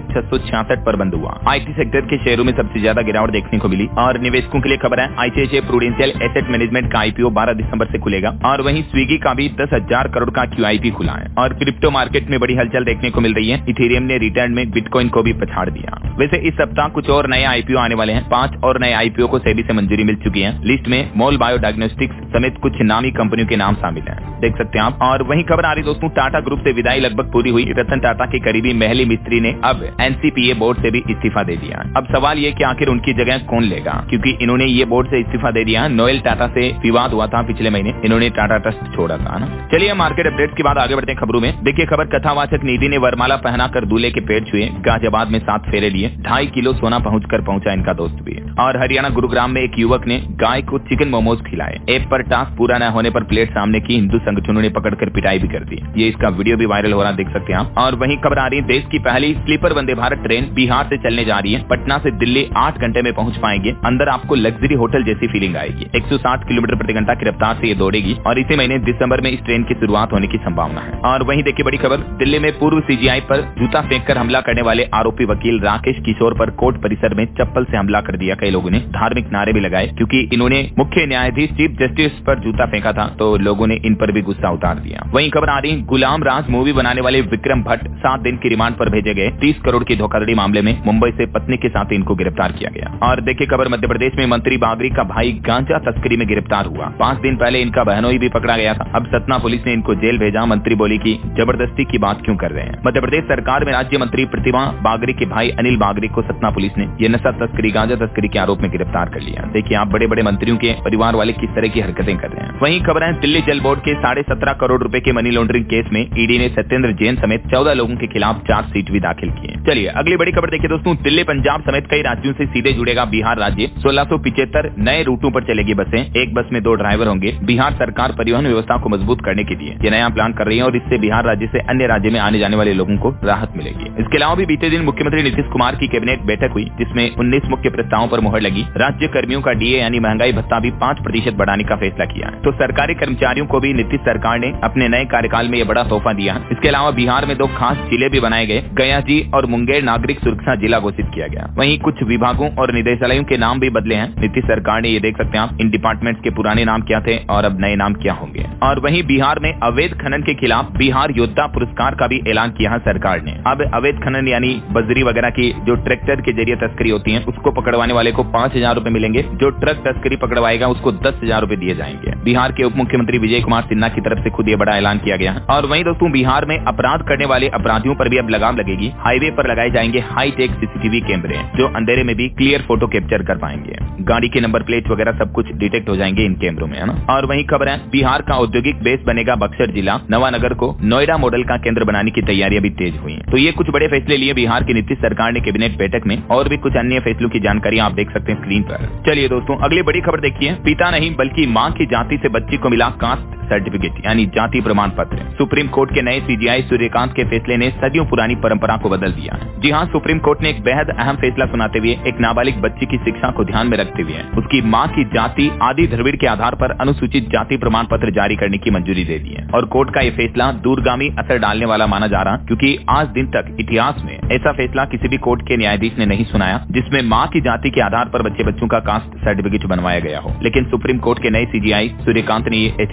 84,666 पर बंद हुआ। आईटी सेक्टर के शेयरों में सबसे ज्यादा गिरावट देखने को मिली। और निवेशकों के लिए खबर है, आईसीआईसीआई प्रूडेंशियल एसेट मैनेजमेंट का आईपीओ 12 दिसंबर से खुलेगा। और वहीं स्विगी का भी 10,000 करोड़ का क्यूआईपी खुला है। और क्रिप्टो मार्केट में बड़ी हलचल देखने को मिल रही है। इथेरियम ने रिटर्न में बिटकॉइन को भी पछाड़ दिया। वैसे इस सप्ताह कुछ और नए आईपीओ आने वाले हैं। 5 और नए आईपीओ को सेबी से मंजूरी मिल चुकी है। लिस्ट में मोल बायो डायग्नोस्टिक्स समेत कुछ नामी कंपनियों के नाम शामिल हैं, देख सकते हैं आप। और वहीं खबर आ रही दोस्तों, टाटा ग्रुप से विदाई लगभग पूरी हुई। रतन टाटा के करीबी महली मिस्त्री ने अब एनसीपीए बोर्ड से भी इस्तीफा दे दिया। अब सवाल ये कि आखिर उनकी जगह कौन लेगा, क्योंकि इन्होंने ये बोर्ड से इस्तीफा दे दिया। नोएल टाटा से विवाद हुआ था पिछले महीने, इन्होंने टाटा ट्रस्ट छोड़ा था ना। चलिए मार्केट अपडेट्स के बाद आगे बढ़ते हैं खबरों में। देखिए खबर, कथावाचक निधि ने वरमाला पहनाकर दूल्हे के पैर छुए, गाजियाबाद में 7 फेरे लिए, 2.5 किलो सोना पहुंचा इनका दोस्त भी। और हरियाणा गुरुग्राम में एक युवक ने गाय को चिकन मोमोज खिलाए। ऐप पर टास्क पूरा न होने पर प्लेट सामने की, हिंदू संगठनों ने पकड़कर पिटाई भी कर दी। ये इसका वीडियो भी वायरल हो रहा, देख सकते हैं आप। और वहीं खबर आ रही है, देश की पहली स्लीपर वंदे भारत ट्रेन बिहार से चलने जा रही है। पटना से दिल्ली 8 घंटे में पहुंच पाएंगे। अंदर आपको लग्जरी होटल जैसी फीलिंग आएगी। 160 किलोमीटर प्रति घंटा की रफ्तार से ये दौड़ेगी और इसी महीने दिसंबर में इस ट्रेन की शुरुआत होने की संभावना है। और वहीं देखिए बड़ी खबर, दिल्ली में पूर्व सीजीआई पर जूता फेंककर हमला करने वाले आरोपी वकील राकेश किशोर पर कोर्ट परिसर में चप्पल से हमला कर दिया। कई लोगों ने धार्मिक नारे भी लगाए, क्योंकि इन्होंने मुख्य न्यायाधीश चीफ जस्टिस पर जूता फेंका था, तो लोगों ने इन पर भी गुस्सा उतार दिया। वहीं खबर आ रही, गुलाम राज मूवी बनाने वाले विक्रम भट्ट 7 दिन की रिमांड पर भेजे गए। 30 करोड़ की धोखाधड़ी मामले में मुंबई से पत्नी के साथ इनको गिरफ्तार किया गया। और देखिए खबर, मध्य प्रदेश में मंत्री बागरी का भाई गांजा तस्करी में गिरफ्तार हुआ। 5 दिन पहले इनका बहनोई भी पकड़ा गया था। अब सतना पुलिस ने इनको जेल भेजा। मंत्री बोली कि जबरदस्ती की बात क्यों कर रहे हैं। मध्य प्रदेश सरकार में राज्य मंत्री प्रतिमा बागरी के भाई अनिल बागरी को सतना पुलिस ने ये नशा तस्करी, गांजा तस्करी के आरोप में गिरफ्तार कर लिया। देखिए आप, बड़े बड़े मंत्रियों के परिवार वाले किस तरह की हरकतें कर रहे हैं। वहीं खबर है, दिल्ली जल बोर्ड के 17.5 करोड़ रुपए के मनी लॉन्ड्रिंग केस में ईडी ने सत्येंद्र जैन समेत 14 लोगों के खिलाफ चार्जशीट भी दाखिल की है। चलिए अगली बड़ी खबर देखिए दोस्तों, दिल्ली, पंजाब समेत कई राज्यों से सीधे जुड़ेगा बिहार राज्य। 1675 नए रूटों पर चलेगी बसें। एक बस में 2 ड्राइवर होंगे। बिहार सरकार परिवहन व्यवस्था को मजबूत करने के लिए ये नया प्लान कर रही है और इससे बिहार राज्य से अन्य राज्य में आने जाने वाले लोगों को राहत मिलेगी। इसके अलावा भी बीते दिन मुख्यमंत्री नीतीश कुमार की कैबिनेट बैठक हुई, जिसमें 19 मुख्य प्रस्तावों पर मुहर लगी। राज्य कर्मियों का डीए यानी महंगाई भत्ता भी 5% बढ़ाने का फैसला किया है। तो सरकारी कर्मचारियों को भी नीतीश सरकार ने अपने नए कार्यकाल में ये बड़ा तोहफा दिया है। इसके अलावा बिहार में 2 खास जिले भी बनाए गए। गया जी और मुंगेर नागरिक सुरक्षा जिला घोषित किया गया। वहीं कुछ विभागों और निदेशालयों के नाम भी बदले हैं नीतीश सरकार ने। ये देख सकते हैं आप, इन डिपार्टमेंट्स के पुराने नाम क्या थे और अब नए नाम क्या होंगे। और वहीं बिहार में अवैध खनन के खिलाफ बिहार योद्धा पुरस्कार का भी ऐलान किया है सरकार ने। अब अवैध खनन यानी बजरी वगैरह की जो ट्रैक्टर के जरिए तस्करी होती है, उसको पकड़वाने वाले को 5,000 रुपए मिलेंगे। जो ट्रक तस्करी पकड़वाएगा उसको 10,000 रुपए दिए जाएंगे। बिहार के उप मुख्यमंत्री विजय कुमार सिन्हा की तरफ से खुद ये बड़ा ऐलान किया गया है। और वहीं दोस्तों बिहार में अपराध करने वाले अपराधियों पर भी अब लगाम लगेगी। हाईवे पर लगाए जाएंगे हाईटेक सीसीटीवी कैमरे, जो अंधेरे में भी क्लियर फोटो कैप्चर कर पाएंगे। गाड़ी के नंबर प्लेट वगैरह सब कुछ डिटेक्ट हो जाएंगे इन कैमरों में, है ना। और वहीं खबर है, बिहार का औद्योगिक बेस बनेगा बक्सर जिला। नवानगर को नोएडा मॉडल का केंद्र बनाने की तैयारियां भी तेज हुई हैं। तो ये कुछ बड़े फैसले लिए बिहार की नीतीश सरकार ने कैबिनेट बैठक में। और भी कुछ अन्य फैसलों की जानकारी आप देख सकते हैं स्क्रीन पर। चलिए दोस्तों अगली बड़ी खबर देखिए, पिता नहीं बल्कि मां की जाति से बच्ची को मिला कास्ट सर्टिफिकेट यानी जाति प्रमाण पत्र। सुप्रीम कोर्ट के नए सीजीआई सूर्यकांत के फैसले ने सदियों पुरानी परंपरा को बदल दिया है। जी हां, सुप्रीम कोर्ट ने एक बेहद अहम फैसला सुनाते हुए एक नाबालिग बच्ची की शिक्षा को ध्यान में रखते हुए उसकी मां की जाति आदि द्रविड़ के आधार पर अनुसूचित जाति प्रमाण पत्र जारी करने की मंजूरी दे दी है। और कोर्ट का यह फैसला दूरगामी असर डालने वाला माना जा रहा, क्योंकि आज दिन तक इतिहास में ऐसा फैसला किसी भी कोर्ट के न्यायाधीश ने नहीं सुनाया जिसमें मां की जाति के आधार पर बच्चों का कास्ट सर्टिफिकेट बनवाया गया हो। लेकिन सुप्रीम कोर्ट के नए सीजीआई सूर्यकांत ने ये ऐतिहासिक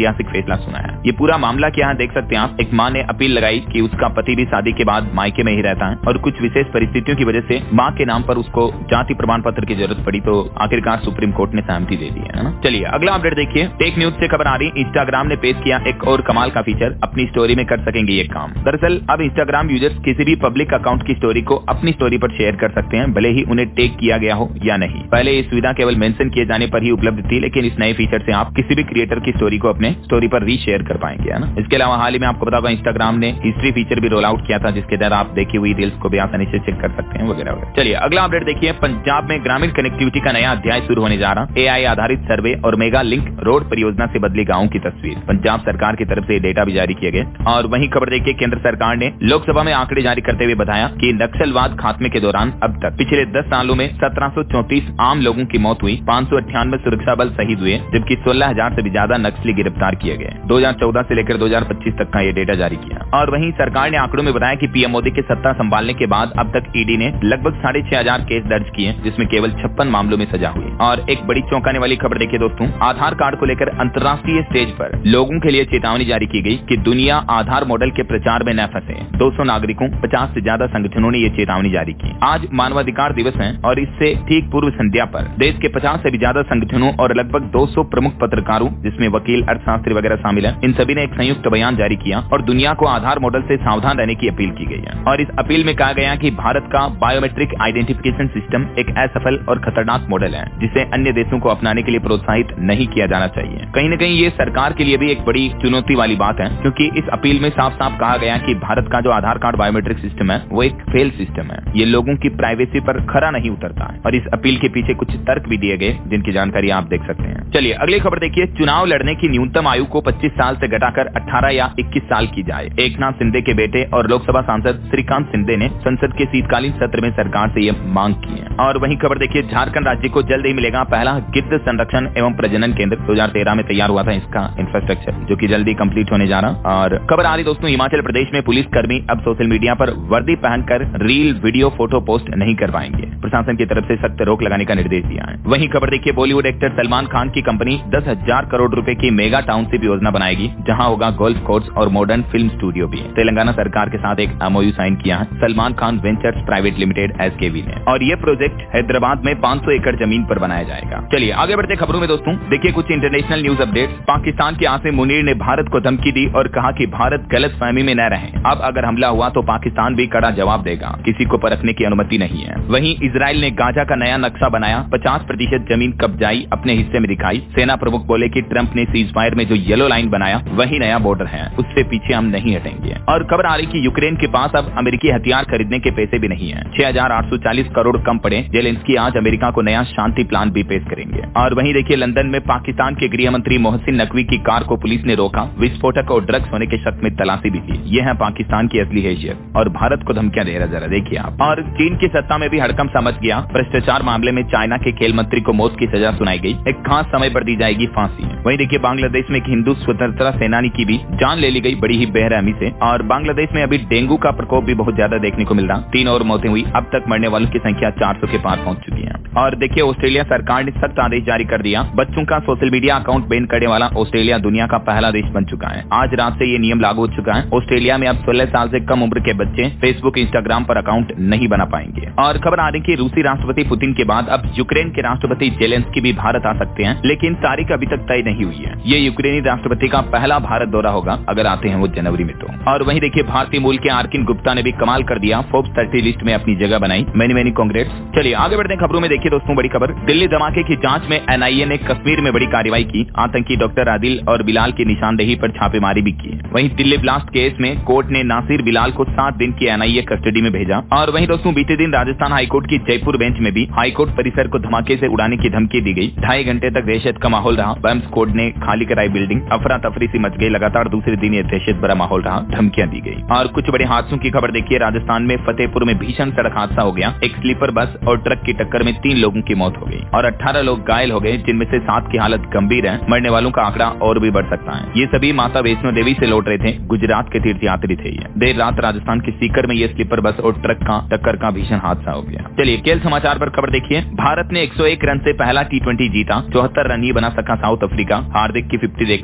फैसला सुनाया। ये पूरा मामला क्या है देख सकते हैं आप। एक माँ ने अपील लगाई कि उसका पति भी शादी के बाद मायके में ही रहता है और कुछ विशेष परिस्थितियों की वजह से माँ के नाम पर उसको जाति प्रमाण पत्र की जरूरत पड़ी, तो आखिरकार सुप्रीम कोर्ट ने सहमति दे दी है ना। चलिए अगला अपडेट देखिए। टेक न्यूज से खबर आ रही, इंस्टाग्राम ने पेश किया एक और कमाल का फीचर, अपनी स्टोरी में कर सकेंगे ये काम। दरअसल अब इंस्टाग्राम यूजर्स किसी भी पब्लिक अकाउंट की स्टोरी को अपनी स्टोरी पर शेयर कर सकते हैं, भले ही उन्हें टैग किया गया हो या नहीं। पहले ये सुविधा केवल मेंशन किए जाने पर ही उपलब्ध थी, लेकिन इस नए फीचर से आप किसी भी क्रिएटर की स्टोरी को अपने स्टोरी पर रीशेयर कर पाएंगे, है ना। इसके अलावा हाल ही में आपको बताऊंगा इंस्टाग्राम ने हिस्ट्री फीचर भी रोल आउट किया था, जिसके द्वारा आप देखी हुई रील्स को भी आसानी से चेक कर सकते हैं वगैरह वगैरह। चलिए अगला अपडेट देखिए। पंजाब में ग्रामीण कनेक्टिविटी का नया अध्याय शुरू होने जा रहा। एआई आधारित सर्वे और मेगा लिंक रोड परियोजना से बदली गाँव की तस्वीर। पंजाब सरकार की तरफ से डेटा भी जारी किए गए। और वहीं खबर देखिए, केंद्र सरकार ने लोकसभा में आंकड़े जारी करते हुए बताया कि नक्सलवाद खात्मे के दौरान अब तक पिछले 10 सालों में 1734 आम लोगों की मौत हुई, 598 सुरक्षा बल शहीद हुए, जबकि 16,000 से भी ज्यादा नक्सली गिरफ्तार किए गए। 2014 से लेकर 2025 तक का ये डेटा जारी किया। और वहीं सरकार ने आंकड़ों में बताया कि पीएम मोदी के सत्ता संभालने के बाद अब तक ईडी ने लगभग 6,500 केस दर्ज किए, जिसमें केवल 56 मामलों में सजा हुई। और एक बड़ी चौंकाने वाली खबर देखिए दोस्तों, आधार कार्ड को लेकर अंतर्राष्ट्रीय स्टेज पर लोगों के लिए चेतावनी जारी की गई कि दुनिया आधार मॉडल के प्रचार में न फंसे। 200 नागरिकों, 50 से ज्यादा संगठनों ने ये चेतावनी जारी की। आज मानवाधिकार दिवस है और इससे ठीक पूर्व संध्या पर देश के 50 से भी ज्यादा संगठनों और लगभग 200 प्रमुख पत्रकारों, जिसमें वकील, अर्थशास्त्री वगैरह शामिल हैं, इन सभी ने एक संयुक्त बयान जारी किया और दुनिया को आधार मॉडल से सावधान रहने की अपील की गई है। और इस अपील में कहा गया कि भारत का बायोमेट्रिक आइडेंटिफिकेशन सिस्टम एक असफल और खतरनाक मॉडल है, जिसे अन्य देशों को अपनाने के लिए प्रोत्साहित नहीं किया जाना चाहिए। कहीं न कहीं ये सरकार के लिए भी एक बड़ी चुनौती वाली बात है, क्योंकि इस अपील में साफ साफ कहा गया कि भारत का जो आधार कार्ड बायोमेट्रिक सिस्टम है वो एक फेल सिस्टम है। ये लोगों की प्राइवेसी पर खरा नहीं उतरता है। और इस अपील के पीछे कुछ तर्क भी दिए गए, जिनकी जानकारी आप देख सकते हैं। चलिए अगली खबर देखिए। चुनाव लड़ने की न्यूनतम आयु को 25 साल से घटाकर 18 या 21 साल की जाए। एकनाथ शिंदे के बेटे और लोकसभा सांसद श्रीकांत शिंदे ने संसद के शीतकालीन सत्र में सरकार से यह मांग की है। और वहीं खबर देखिए, झारखंड राज्य को जल्द ही मिलेगा पहला गिद्ध संरक्षण एवं प्रजनन केंद्र। 2013 में तैयार हुआ था इसका इंफ्रास्ट्रक्चर, जो कि जल्दी कंप्लीट होने जा रहा। और खबर आ रही दोस्तों, हिमाचल प्रदेश में पुलिस कर्मी अब सोशल मीडिया पर वर्दी पहनकर रील, वीडियो, फोटो पोस्ट नहीं कर पाएंगे। प्रशासन की तरफ से सख्त रोक लगाने का निर्देश दिया है। वहीं खबर देखिए, बॉलीवुड एक्टर सलमान खान की कंपनी 10,000 करोड़ रुपए की मेगा टाउनशिप योजना बनाएगी, जहां होगा गोल्फ कोर्स और मॉडर्न फिल्म स्टूडियो भी। तेलंगाना सरकार के साथ एक एमओयू साइन किया है Salman Khan Ventures Private Limited SKV ने। और ये प्रोजेक्ट हैदराबाद में 500 एकड़ जमीन पर बनाया जाएगा। चलिए आगे बढ़ते खबरों में दोस्तों, देखिए कुछ इंटरनेशनल न्यूज अपडेट। पाकिस्तान के आसिम मुनीर ने भारत को धमकी दी और कहा कि भारत गलतफहमी में न रहे। अब अगर हमला हुआ तो पाकिस्तान भी कड़ा जवाब देगा, किसी को परखने की अनुमति नहीं है। वहीं इजराइल ने गाजा का नया नक्शा बनाया, 50% जमीन कब्जाई अपने हिस्से में दिखाई। सेना प्रमुख बोले कि ट्रंप ने सीज फायर में जो येलो लाइन बनाया वही नया बॉर्डर है, उससे पीछे हम नहीं हटेंगे। और खबर आ रही कि यूक्रेन के पास अब अमेरिकी हथियार खरीदने के पैसे भी नहीं है। 6,840 करोड़ कम पड़े। जेलेंस्की आज अमेरिका को नया शांति प्लान भी पेश करेंगे। और वहीं देखिए, लंदन में पाकिस्तान के गृह मंत्री मोहसिन नकवी की कार को पुलिस ने रोका। विस्फोटक और ड्रग्स होने के शक में तलाशी भी की। ये है पाकिस्तान की असली हैसियत और भारत को धमकियां दे रहा, जरा देखिए आप। और चीन की सत्ता में भी हड़कंप समझ गया। भ्रष्टाचार मामले में चाइना के खेल मंत्री को मौत की सजा सुनाई गई। एक खास समय पर दी जाएगी फांसी। वहीं देखिए, बांग्लादेश में एक हिंदू स्वतंत्रता सेनानी की भी जान ले ली गई बड़ी ही बेरहमी से। और बांग्लादेश में अभी डेंगू का प्रकोप भी बहुत ज्यादा देखने को मिल रहा। 3 और मौतें हुई। अब तक मरने वालों की संख्या 400 के पार पहुंच चुकी है। और देखिए, ऑस्ट्रेलिया सरकार ने सख्त आदेश जारी कर दिया। बच्चों का सोशल मीडिया अकाउंट बैन करने वाला ऑस्ट्रेलिया दुनिया का पहला देश बन चुका है। आज रात से ये नियम लागू हो चुका है। ऑस्ट्रेलिया में अब 16 साल से कम उम्र के बच्चे फेसबुक, इंस्टाग्राम पर अकाउंट नहीं बना पाएंगे। और खबर आ रही कि रूसी राष्ट्रपति पुतिन के बाद अब यूक्रेन के राष्ट्रपति जेलेंस्की भी भारत आ सकते हैं, लेकिन तारीख अभी तक तय नहीं हुई है। ये यूक्रेनी राष्ट्रपति का पहला भारत दौरा होगा, अगर आते हैं वो जनवरी में तो। और वहीं देखिए, भारतीय मूल के आर्किन गुप्ता ने भी कमाल कर दिया। फोर्ब्स 30 लिस्ट में अपनी जगह बनाई। Many congrats. चलिए आगे बढ़ते हैं खबरों में। देखिए दोस्तों, बड़ी खबर, दिल्ली धमाके की जांच में एनआईए ने कश्मीर में बड़ी कार्रवाई की। आतंकी डॉक्टर आदिल और बिलाल की निशानदेही पर छापेमारी भी की। वहीं दिल्ली ब्लास्ट केस में कोर्ट ने नासिर बिलाल को 7 दिन की एनआईए कस्टडी में भेजा। और वहीं दोस्तों, बीते दिन राजस्थान हाईकोर्ट की जयपुर बेंच में भी हाईकोर्ट परिसर को धमाके से उड़ाने की धमकी दी गई। 2.5 घंटे तक दहशत का माहौल रहा। बम्स कोर्ट ने खाली कराई बिल्डिंग। अफरा तफरी सी मच गई। लगातार दूसरे दिन ये दहशत भरा माहौल रहा। धमकियां दी गई। और कुछ बड़े हादसों की खबर देखिए। राजस्थान में फतेहपुर में भीषण सड़क हादसा हो गया। एक स्लीपर बस और ट्रक की टक्कर में 3 लोगों की मौत हो गई और 18 लोग घायल हो गए, जिनमें से 7 की हालत गंभीर है। मरने वालों का आंकड़ा और भी बढ़ सकता है। ये सभी माता वैष्णो देवी से लौट रहे थे। गुजरात के तीर्थयात्री थे। देर रात राजस्थान के सीकर में ये स्लीपर बस और ट्रक का टक्कर का भीषण हादसा हो गया। चलिए खेल समाचार पर खबर देखिए। भारत ने 101 रन से पहला T20 जीता। 74 रन ही बना सका साउथ अफ्रीका। हार्दिक की 50 देखने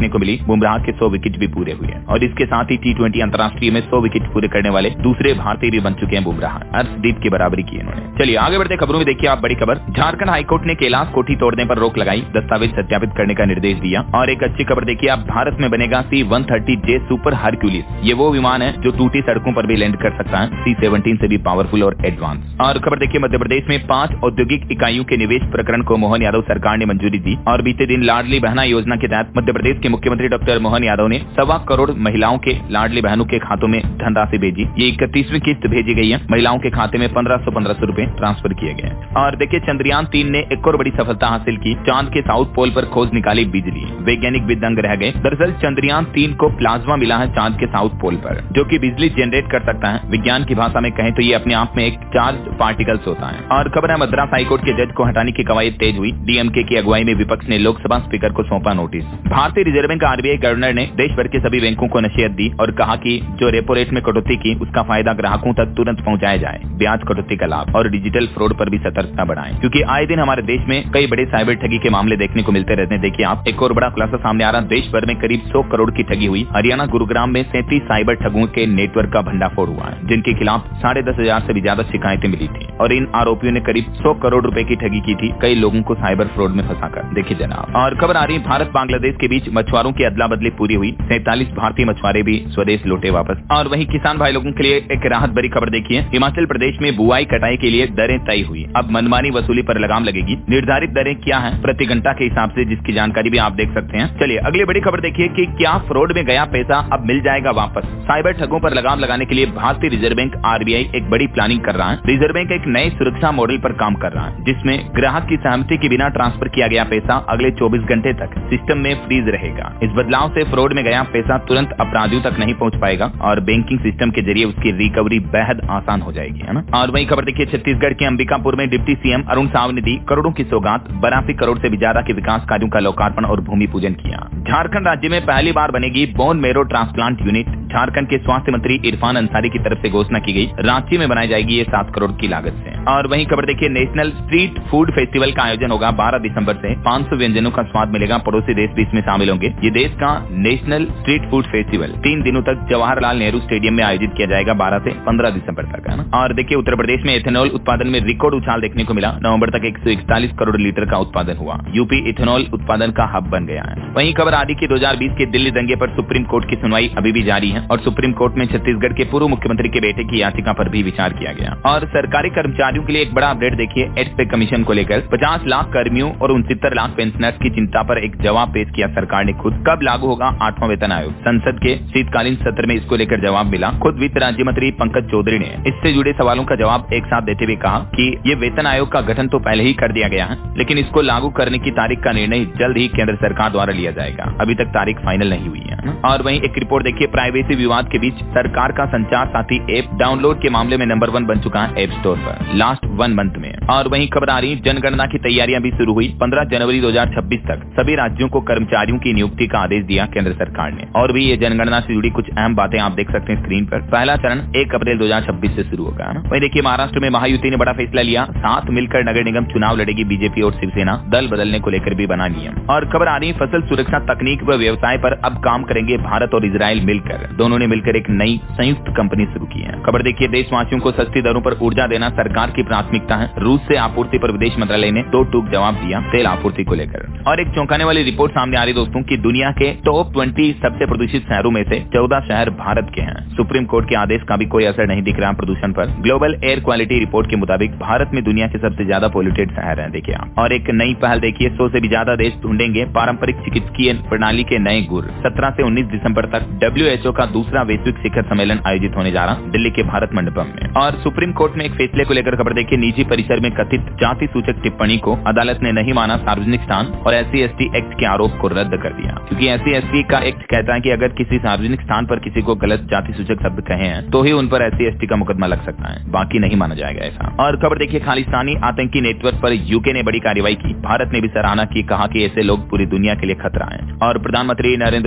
को मिली। बुमराह के 100 विकेट भी पूरे हुए और इसके साथ ही T20 अंतर्राष्ट्रीय में 100 विकेट पूरे करने वाले दूसरे भारतीय भी बन चुके हैं बुमराह। अर्शदीप की बराबरी की इन्होंने। चलिए आगे बढ़ते खबरों में देखिए आप बड़ी खबर। झारखंड हाईकोर्ट ने कैलाश कोठी तोड़ने पर रोक लगाई, दस्तावेज सत्यापित करने का निर्देश दिया। और एक अच्छी खबर देखिए आप, भारत में बनेगा C-130J सुपर हरक्यूलिस। ये वो विमान है जो टूटी सड़कों पर भी लैंड कर सकता है, C-17 से भी पावरफुल और एडवांस। और खबर देखिए मध्य प्रदेश में 5 औद्योगिक इकाइयों के निवेश प्रकरण को मोहन यादव सरकार ने मंजूरी दी। और बीते दिन लाडली बहना योजना के तहत मध्य प्रदेश के मुख्यमंत्री डॉक्टर मोहन यादव ने 1.25 करोड़ महिलाओं के लाडली बहनों के खातों में धनराशि भेजी। ये 31वीं किस्त भेजी गई है। महिलाओं के खाते में 1500 रुपए ट्रांसफर किए गए। और देखिए चंद्रयान 3 ने एक और बड़ी सफलता हासिल की, चांद के साउथ पोल पर खोज निकाली बिजली। वैज्ञानिक भी दंग रह गए। दरअसल चंद्रयान 3 को प्लाज्मा मिला है चांद के साउथ पोल पर, जो कि बिजली जनरेट कर सकता है। विज्ञान की भाषा में कहें तो ये अपने आप में एक चार्ज पार्टिकल्स होता है। और खबर है मद्रास हाईकोर्ट के जज को हटाने की कवायद तेज हुई। डीएमके की अगुवाई में विपक्ष ने लोकसभा स्पीकर को सौंपा नोटिस। भारतीय रिजर्व बैंक आरबीआई गवर्नर ने देश भर के सभी बैंकों को नसीहत दी और कहा कि जो रेपो रेट में कटौती की उसका फायदा ग्राहकों तक तुरंत पहुंचाया जाए, ब्याज कटौती का लाभ और डिजिटल फ्रॉड पर भी सतर्कता बढ़ाएं, क्योंकि आए दिन हमारे देश में कई बड़े साइबर ठगी के मामले देखने को मिलते रहते हैं। देखिए आप एक और बड़ा खुलासा सामने आ रहा, देश भर में करीब 100 करोड़ की ठगी हुई। हरियाणा गुरुग्राम में 37 साइबर ठगों के नेटवर्क का भंडाफोड़ हुआ है, जिनके खिलाफ 10,500 से भी ज्यादा शिकायतें मिली थी और इन आरोपियों ने करीब 100 करोड़ रुपए की ठगी की थी कई लोगों को साइबर फ्रॉड में फंसाकर। देखिए जनाब। और खबर आ रही है भारत बांग्लादेश के बीच मछुआरों की अदला बदली पूरी हुई। 47 भारतीय मछुआरे भी स्वदेश लौटे वापस। और वहीं किसान भाई लोगों के लिए एक राहत भरी खबर देखिए, हिमाचल प्रदेश में बुआई कटाई के लिए दरें तय हुई। अब मनमानी वसूली पर लगाम लगेगी। निर्धारित दरें क्या है प्रति घंटा के हिसाब से, जिसकी जानकारी भी आप देख सकते हैं। चलिए अगली बड़ी खबर देखिए कि क्या फ्रॉड में गया पैसा अब मिल जाएगा वापस। साइबर ठगों पर लगाम लगाने के लिए भारतीय रिजर्व बैंक आरबीआई एक बड़ी प्लानिंग कर रहा है। रिजर्व बैंक एक नए सुरक्षा मॉडल पर काम कर रहा है, जिसमें ग्राहक की सहमति के बिना ट्रांसफर किया गया पैसा अगले 24 घंटे तक सिस्टम में फ्रीज रहेगा। इस बदलाव से फ्रॉड में गया पैसा तुरंत अपराधियों तक नहीं पहुंच पाएगा और बैंकिंग सिस्टम के जरिए उसकी रिकवरी बेहद आसान हो जाएगी, है ना। और वही खबर देखिए छत्तीसगढ़ के अंबिकापुर में डिप्टी सीएम अरुण साव ने दी करोड़ों की सौगात। 82 करोड़ से भी ज्यादा के विकास कार्यों का लोकार्पण और भूमि पूजन किया। झारखंड राज्य में पहली बार बनेगी bone marrow transplant unit. Jharkhand के स्वास्थ्य मंत्री इरफान अंसारी की तरफ से घोषणा की गई। रांची में बनाई जाएगी ये 7 करोड़ की लागत से। और वहीं खबर देखिए नेशनल स्ट्रीट फूड फेस्टिवल का आयोजन होगा 12 दिसंबर से। 500 व्यंजनों का स्वाद मिलेगा। पड़ोसी देश भी इसमें शामिल होंगे। ये देश का नेशनल स्ट्रीट फूड फेस्टिवल 3 दिनों तक जवाहरलाल नेहरू स्टेडियम में आयोजित किया जाएगा 12 से 15 दिसंबर तक, है ना। और देखिए उत्तर प्रदेश में इथेनॉल उत्पादन में रिकॉर्ड उछाल देखने को मिला। नवंबर तक 141 करोड़ लीटर का उत्पादन हुआ। यूपी इथेनॉल उत्पादन का हब बन गया है। वहीं खबर आ रही कि 2020 के दिल्ली दंगे पर सुप्रीम कोर्ट की सुनवाई अभी भी जारी है और सुप्रीम कोर्ट में छत्तीसगढ़ के पूर्व मुख्यमंत्री के बेटे की याचिका पर भी विचार किया गया। और सरकारी कर्मचारियों के लिए एक बड़ा अपडेट देखिए एड्स पे कमीशन को लेकर। 50 लाख कर्मियों और 69 लाख पेंशनर्स की चिंता पर एक जवाब पेश किया सरकार ने खुद। कब लागू होगा 8वां वेतन आयोग? संसद के शीतकालीन सत्र में इसको लेकर जवाब मिला। खुद वित्त राज्य मंत्री पंकज चौधरी ने इससे जुड़े सवालों का जवाब एक साथ देते हुए कहा कि ये वेतन आयोग का गठन तो पहले ही कर दिया गया है, लेकिन इसको लागू करने की तारीख का निर्णय जल्द ही केंद्र सरकार द्वारा लिया जाएगा। अभी तक तारीख फाइनल नहीं हुई है। और वहीं एक रिपोर्ट देखिए प्राइवेसी विवाद के बीच सरकार का संचार साथी ऐप डाउनलोड के मामले में नंबर 1 बन चुका है ऐप स्टोर पर लास्ट 1 मंथ में। और वहीं खबर आ रही जनगणना की तैयारियां भी शुरू हुई। 15 जनवरी 2026 तक सभी राज्यों को कर्मचारियों की नियुक्ति का आदेश दिया केंद्र सरकार ने। और भी ये जनगणना से जुड़ी कुछ अहम बातें आप देख सकते हैं स्क्रीन पर। पहला चरण 1 अप्रैल 2026 से शुरू होगा। वहीं देखिए महाराष्ट्र में महायुति ने बड़ा फैसला लिया। साथ मिलकर नगर निगम चुनाव लड़ेगी बीजेपी और शिवसेना। दल बदलने को लेकर भी बना नियम। और खबर आ रही फसल सुरक्षा तकनीक व व्यवसाय पर अब काम करेंगे भारत और इजराइल मिलकर। दोनों ने मिलकर एक नई संयुक्त कंपनी शुरू की है। खबर देखिए देशवासियों को सस्ती दरों पर ऊर्जा देना सरकार की प्राथमिकता है। रूस से आपूर्ति पर विदेश मंत्रालय ने 2 टूक जवाब दिया तेल आपूर्ति को लेकर। और एक चौंकाने वाली रिपोर्ट सामने आ रही दोस्तों की दुनिया के टॉप 20 सबसे प्रदूषित शहरों में से 14 शहर भारत के हैं। सुप्रीम कोर्ट के आदेश का भी कोई असर नहीं दिख रहा प्रदूषण पर। ग्लोबल एयर क्वालिटी रिपोर्ट के मुताबिक भारत में दुनिया के सबसे ज्यादा पॉल्यूटेड शहर है देखिए आप। और एक नई पहल देखिए 100 से भी ज्यादा देश ढूंढेंगे पारंपरिक चिकित्सकीय प्रणाली के नए गुर। 17 से 19 दिसंबर तक WHO का दूसरा वैश्विक शिखर सम्मेलन आयोजित होने जा रहा दिल्ली के भारत मंडपम में। और सुप्रीम कोर्ट में एक फैसले को लेकर खबर देखिए निजी परिसर में कथित जाति सूचक टिप्पणी को अदालत ने नहीं माना सार्वजनिक स्थान और SC/ST एक्ट के आरोप को रद्द कर दिया, क्योंकि SC/ST का एक्ट कहता है कि अगर किसी सार्वजनिक स्थान पर किसी को गलत जाति सूचक शब्द कहे हैं तो ही उन पर SC/ST का मुकदमा लग सकता है, बाकी नहीं माना जाएगा ऐसा। और खबर देखिए खालिस्तानी आतंकी नेटवर्क पर यूके ने बड़ी कार्रवाई की। भारत ने भी सराहना की, कहा कि ऐसे लोग पूरी दुनिया के लिए खतरा है। और प्रधानमंत्री नरेंद्र मोदी ने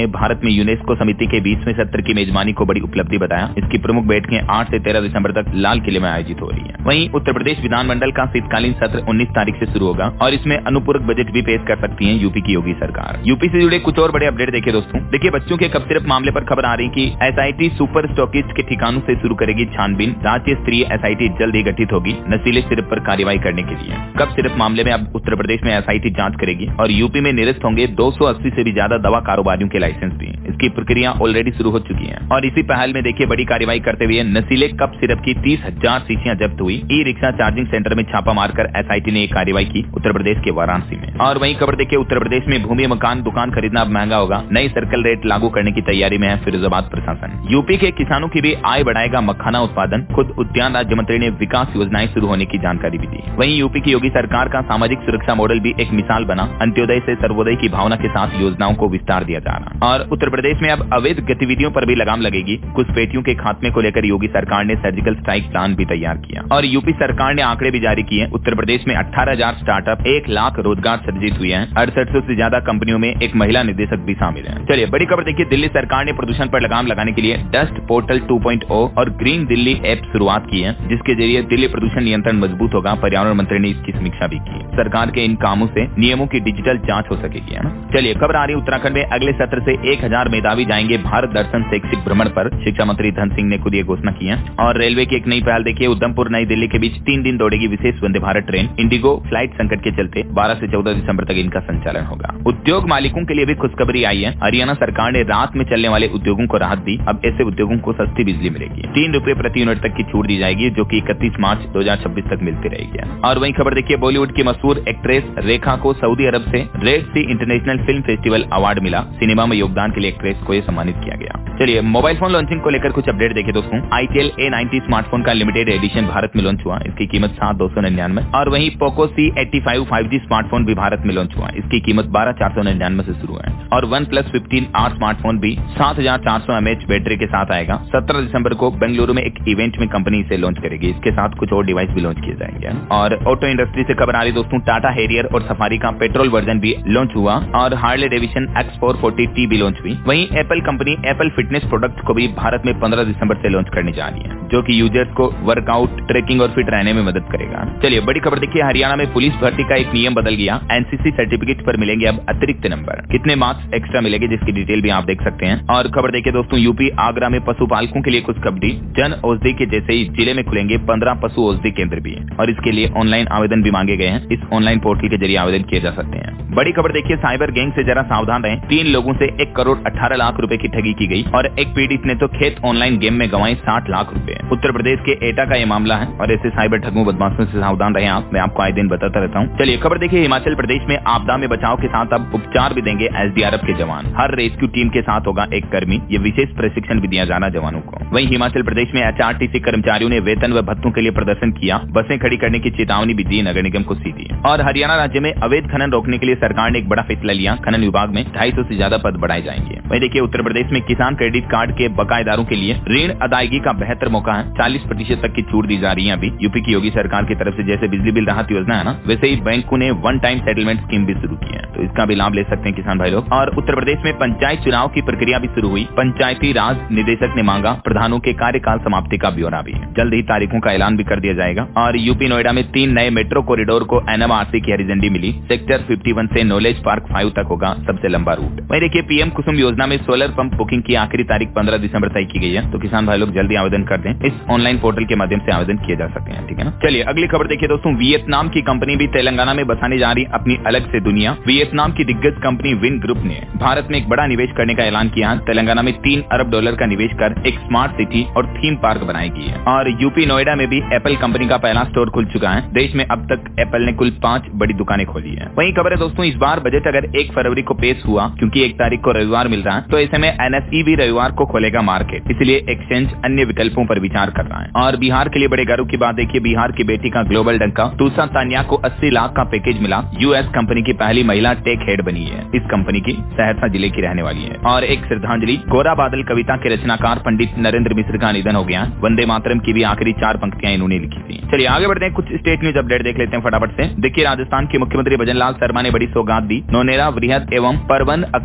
ने भारत में यूनेस्को समिति के 20वें सत्र की मेजबानी को बड़ी उपलब्धि बताया। इसकी प्रमुख बैठकें 8 से 13 दिसंबर तक लाल किले में आयोजित हो रही है। वहीं उत्तर प्रदेश विधानमंडल का शीतकालीन सत्र 19 तारीख से शुरू होगा और इसमें अनुपूरक बजट भी पेश कर सकती है यूपी की योगी सरकार। यूपी से जुड़े कुछ और बड़े अपडेट देखिए दोस्तों। देखिए, बच्चों के कफ सिरप मामले पर खबर आ रही कि एसआईटी सुपर स्टॉकिस्ट के ठिकानों से शुरू करेगी छानबीन। राज्य स्तरीय एसआईटी जल्द ही गठित होगी नशीले सिरप पर कार्रवाई करने के लिए। कफ सिरप मामले में अब उत्तर प्रदेश में एसआईटी जांच करेगी और यूपी में निरस्त होंगे 280 से भी ज्यादा दवा कारोबारियों के लाइसेंस भी। इसकी प्रक्रिया ऑलरेडी शुरू हो चुकी है और इसी पहल में देखिए बड़ी कार्रवाई करते हुए नशीले कफ सिरप की 30,000 शीशियां जब्त हुई। ई रिक्शा चार्जिंग सेंटर में छापा मारकर एसआईटी ने एक कार्रवाई की उत्तर प्रदेश के वाराणसी में। और वहीं खबर देखिए, उत्तर प्रदेश में भूमि मकान दुकान खरीदना अब महंगा होगा। नई सर्कल रेट लागू करने की तैयारी में है फिरोजाबाद प्रशासन। यूपी के किसानों की भी आय बढ़ाएगा मखाना उत्पादन। खुद उद्यान राज्य मंत्री ने विकास योजनाएं शुरू होने की जानकारी भी दी। वहीं यूपी की योगी सरकार का सामाजिक सुरक्षा मॉडल भी एक मिसाल बना। अंत्योदय से सर्वोदय की भावना के साथ योजनाओं को विस्तार दिया जा रहा। और उत्तर प्रदेश में अब अवैध गतिविधियों पर भी लगाम लगेगी। घुसपैठियों के खात्मे को लेकर योगी सरकार ने सर्जिकल स्ट्राइक प्लान भी तैयार किया और यूपी सरकार ने आंकड़े भी जारी किए। उत्तर प्रदेश में 18,000 स्टार्टअप, 1 लाख रोजगार सृजित हुए हैं। 6800 से ज्यादा कंपनियों में एक महिला निदेशक भी शामिल है। चलिए बड़ी खबर देखिए, दिल्ली सरकार ने प्रदूषण पर लगाम लगाने के लिए डस्ट पोर्टल 2.0 और ग्रीन दिल्ली ऐप शुरुआत की है, जिसके जरिए दिल्ली प्रदूषण नियंत्रण मजबूत होगा। पर्यावरण मंत्री ने इसकी समीक्षा भी की। सरकार के इन कामों से नियमों की डिजिटल जांच हो सकेगी, है ना। चलिए खबर आ रही उत्तराखंड में अगले सत्र से 1000 मेधावी जाएंगे भारत दर्शन शैक्षिक भ्रमण पर। शिक्षा मंत्री धन सिंह ने खुद ये घोषणा की है। और रेलवे की एक नई पहल देखिए, उधमपुर नई दिल्ली के बीच 3 दिन दौड़ेगी विशेष Vande Bharat train. IndiGo flight संकट के चलते 12 से 14 दिसंबर तक इनका संचालन होगा। उद्योग मालिकों के लिए भी खुशखबरी आई है। हरियाणा सरकार ने रात में चलने वाले उद्योगों को राहत दी। अब ऐसे उद्योगों को सस्ती बिजली मिलेगी। 3 रुपए प्रति यूनिट तक की छूट दी जाएगी, जो कि 31 मार्च 2026 तक मिलती रहेगी। और वहीं खबर देखिए, बॉलीवुड की मशहूर एक्ट्रेस रेखा को सऊदी अरब से Red Sea International Film Festival award मिला। सिनेमा में योगदान के लिए एक्ट्रेस को यह सम्मानित किया गया। चलिए मोबाइल फोन लॉन्चिंग को लेकर कुछ अपडेट देखिए दोस्तों। ITEL A90 स्मार्टफोन का लिमिटेड एडिशन भारत में लॉन्च हुआ। इसकी कीमत 7,299। और वहीं पोको C85 5G स्मार्टफोन भी भारत में लॉन्च हुआ। इसकी कीमत 12,499 से शुरू है। और OnePlus 15R स्मार्टफोन भी 7,400 mAh बैटरी के साथ आएगा। 17 दिसंबर को बेंगलुरु में एक इवेंट में कंपनी इसे लॉन्च करेगी। इसके साथ कुछ और डिवाइस भी लॉन्च किए जाएंगे। और ऑटो इंडस्ट्री से खबर आ रही दोस्तों, टाटा हैरियर और सफारी का पेट्रोल वर्जन भी लॉन्च हुआ। और हार्ले डेविडसन X440T भी लॉन्च हुई। वहीं Apple company Apple fitness product को भी भारत में 15 दिसंबर से लॉन्च करने जा रही है, जो कि यूजर्स को वर्कआउट, ट्रैकिंग और फिट रहने में मदद करेगा। चलिए बड़ी खबर देखिए, हरियाणा में पुलिस भर्ती का एक नियम बदल गया। NCC सर्टिफिकेट पर मिलेंगे अब अतिरिक्त नंबर। कितने मार्क्स एक्स्ट्रा मिलेंगे, जिसकी डिटेल भी आप देख सकते हैं। और खबर देखिए दोस्तों, यूपी आगरा में पशुपालकों के लिए खुशखबरी। जन औषधि के जैसे ही जिले में खुलेंगे 15 पशु औषधि केंद्र भी, और इसके लिए ऑनलाइन आवेदन भी मांगे गए हैं। इस ऑनलाइन पोर्टल के जरिए आवेदन किए जा सकते हैं। बड़ी खबर देखिए, साइबर गैंग से जरा सावधान रहें। 3 लोगों से 1 करोड़ 18 लाख रुपए की ठगी की गई और एक पीड़ित ने तो खेत ऑनलाइन गेम में गंवाए 60 लाख रुपए। उत्तर प्रदेश के एटा का यह मामला है और ऐसे साइबर ठगों बदमाशों से सावधान रहें आप। मैं आपको आए दिन बताता रहता हूँ। चलिए खबर देखिए, हिमाचल प्रदेश में आपदा में बचाव के साथ अब उपचार भी देंगे SDRF के जवान। हर रेस्क्यू टीम के साथ होगा एक कर्मी। ये विशेष प्रशिक्षण भी दिया जाना जवानों को। वहीं हिमाचल प्रदेश में HRTC कर्मचारियों ने वेतन व भत्तों के लिए प्रदर्शन किया। बसें खड़ी करने की चेतावनी भी दी नगर निगम को सीधी। और हरियाणा राज्य में अवैध खनन रोकने के लिए सरकार ने एक बड़ा फैसला लिया। खनन विभाग में 250 से ज्यादा पद बढ़ाए जाएंगे। वहीं देखिए, उत्तर प्रदेश में किसान क्रेडिट कार्ड के बकायेदारों के लिए ऋण अदायगी का बेहतर मौका है। 40% तक की छूट दी जा रही है। अभी यूपी की योगी सरकार की तरफ से जैसे बिजली बिल राहत योजना है ना, वैसे ही बैंकों ने वन टाइम सेटलमेंट स्कीम भी शुरू की है, तो इसका भी लाभ ले सकते हैं किसान भाई लोग। और उत्तर प्रदेश में पंचायत चुनाव की प्रक्रिया भी शुरू हुई। पंचायती राज निदेशक ने मांगा प्रधानों के कार्यकाल समाप्ति का ब्यौरा भी। जल्द ही तारीखों का ऐलान भी कर दिया जाएगा। और यूपी नोएडा में 3 नए मेट्रो कॉरिडोर को NMRC की हरी झंडी मिली। सेक्टर 51 से नॉलेज पार्क 5 तक होगा सबसे लंबा रूट। वहीं देखिए, PM कुसुम योजना में सोलर पंप बुकिंग की आखिरी तारीख 15 दिसंबर तय की गई है, तो किसान भाई लोग जल्दी आवेदन कर दें। इस ऑनलाइन पोर्टल के माध्यम से आवेदन किए जा सकते हैं, ठीक है ना। चलिए अगली खबर देखिए दोस्तों, वियतनाम की कंपनी भी तेलंगाना में बसाने जा रही अपनी अलग से दुनिया। वियतनाम की दिग्गज कंपनी विन ग्रुप ने भारत में एक बड़ा निवेश करने का ऐलान किया। तेलंगाना में $3 अरब का निवेश कर एक स्मार्ट सिटी और थीम पार्क बनाएगी। और यूपी नोएडा में भी एप्पल कंपनी का पहला स्टोर खुल चुका है। देश में अब तक एप्पल ने कुल 5 बड़ी दुकानें खोली है। वहीं खबर है दोस्तों, इस बार बजट अगर 1 फरवरी को पेश हुआ, क्योंकि 1 तारीख को रविवार मिल रहा है, तो ऐसे में NSE भी रविवार को खोलेगा मार्केट। इसलिए एक्सचेंज अन्य विकल्पों पर विचार कर रहा है। और बिहार के लिए बड़े गर्व की बात देखिए, बिहार की बेटी का ग्लोबल डंका तुषा तानिया को 80 लाख का पैकेज मिला। US कंपनी की पहली महिला टेक हेड बनी है। इस कंपनी की सहरसा जिले की रहने वाली है। और एक श्रद्धांजलि, गोरा बादल कविता के रचनाकार पंडित नरेंद्र मिश्र का निधन हो गया। वंदे मातरम की भी आखिरी 4 पंक्तियां इन्होंने लिखी थी। चलिए आगे बढ़ते हैं, कुछ स्टेट न्यूज अपडेट देख लेते हैं फटाफट से। देखिए, राजस्थान के मुख्यमंत्री भजन लाल शर्मा ने बड़ी सौगात दी। नौनेरा, वृहद एवं परवन अकावत पेयजल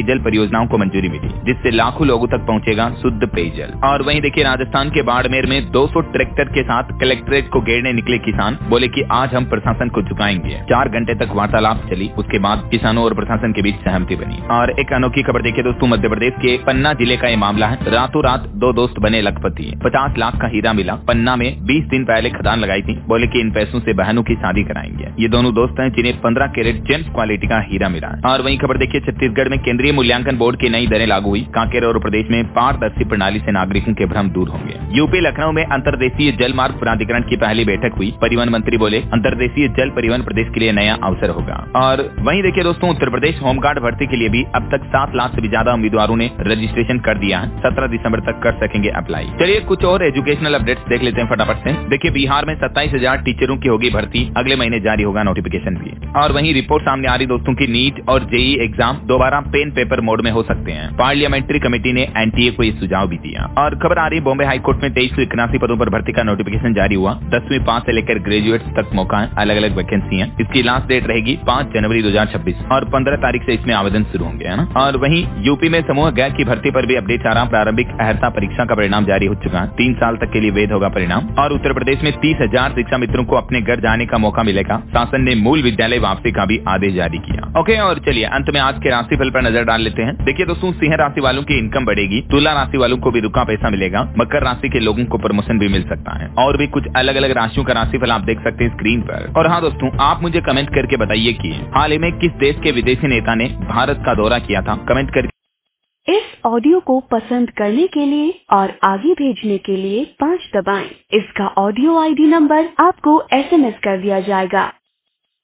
पेयजल परियोजनाओं को मंजूरी मिली, जिससे लाखों लोगों तक पहुंचेगा शुद्ध पेयजल। और वहीं देखिए राजस्थान के बाड़मेर में 200 ट्रैक्टर के साथ कलेक्ट्रेट को घेरने निकले किसान, बोले कि आज हम प्रशासन को झुकाएंगे। 4 घंटे तक वार्तालाप चली, उसके बाद किसानों और प्रशासन के बीच सहमति बनी। और एक अनोखी खबर देखिए दोस्तों, मध्य प्रदेश के पन्ना जिले का ये मामला है। रातों रात 2 दोस्त बने लखपति। 50 लाख का हीरा मिला। पन्ना में 20 दिन पहले खदान लगाई थी, बोले कि इन पैसों से बहनों की शादी कराएंगे। ये दोनों दोस्त हैं जिन्हें 15 कैरेट जेम्स क्वालिटी का हीरा मिला। और वहीं खबर देखिए छत्तीसगढ़ में केंद्रीय मूल्यांकन बोर्ड की नई दरें लागू हुई। कांकेर और प्रदेश में पारदर्शी प्रणाली से नागरिकों के भ्रम दूर होंगे। यूपी लखनऊ में अंतर्देशीय जल मार्ग प्राधिकरण की पहली बैठक हुई। परिवहन मंत्री बोले अंतर्देशीय जल परिवहन प्रदेश के लिए नया अवसर होगा। और वहीं देखिए दोस्तों, उत्तर प्रदेश होमगार्ड भर्ती के लिए भी अब तक 7 लाख से भी ज्यादा उम्मीदवारों ने रजिस्ट्रेशन कर दिया है। 17 दिसंबर तक कर सकेंगे अप्लाई। चलिए कुछ और एजुकेशनल अपडेट्स देख लेते हैं फटाफट से। देखिए बिहार में 27,000 टीचरों की होगी भर्ती, अगले महीने जारी होगा नोटिफिकेशन भी। और वहीं रिपोर्ट सामने आ रही दोस्तों की नीट और जेईई एग्जाम दोबारा पेन पेपर मोड में हो सकते हैं। पार्लियामेंट्री कमेटी ने एनटीए को ये सुझाव भी दिया। और खबर आ रही बॉम्बे हाईकोर्ट में 2381 पदों पर भर्ती का नोटिफिकेशन जारी हुआ। 10वीं पास से लेकर ग्रेजुएट तक मौका है, अलग अलग वैकेंसी है। इसकी लास्ट डेट रहेगी 5 जनवरी 2026 और 15 तारीख से इसमें आवेदन शुरू होंगे, है ना। और वहीं यूपी में समूह गैर की भर्ती पर भी अपडेट आ रहा। प्रारंभिक अहर्ता परीक्षा का परिणाम जारी हो चुका है। 3 साल तक के लिए वैध होगा परिणाम। और उत्तर प्रदेश में 30,000 शिक्षा मित्रों को अपने घर जाने का मौका मिलेगा। शासन ने मूल विद्यालय वापसी का भी आदेश जारी किया। ओके, और चलिए अंत में आज के राशिफल पर नजर डाल लेते हैं। देखिए दोस्तों, सिंह राशि वालों की इनकम बढ़ेगी। तुला राशि वालों को भी रुका पैसा मिलेगा। मकर राशि के लोगों को प्रमोशन भी मिल सकता है। और भी कुछ अलग अलग राशियों का राशिफल आप देख सकते हैं स्क्रीन पर। और हाँ दोस्तों, आप मुझे कमेंट करके बताइए कि हाल ही में किस देश के विदेशी नेता ने भारत का दौरा किया था। कमेंट करके इस ऑडियो को पसंद करने के लिए और आगे भेजने के लिए 5 दबाएं। इसका ऑडियो आईडी नंबर आपको SMS कर दिया जाएगा।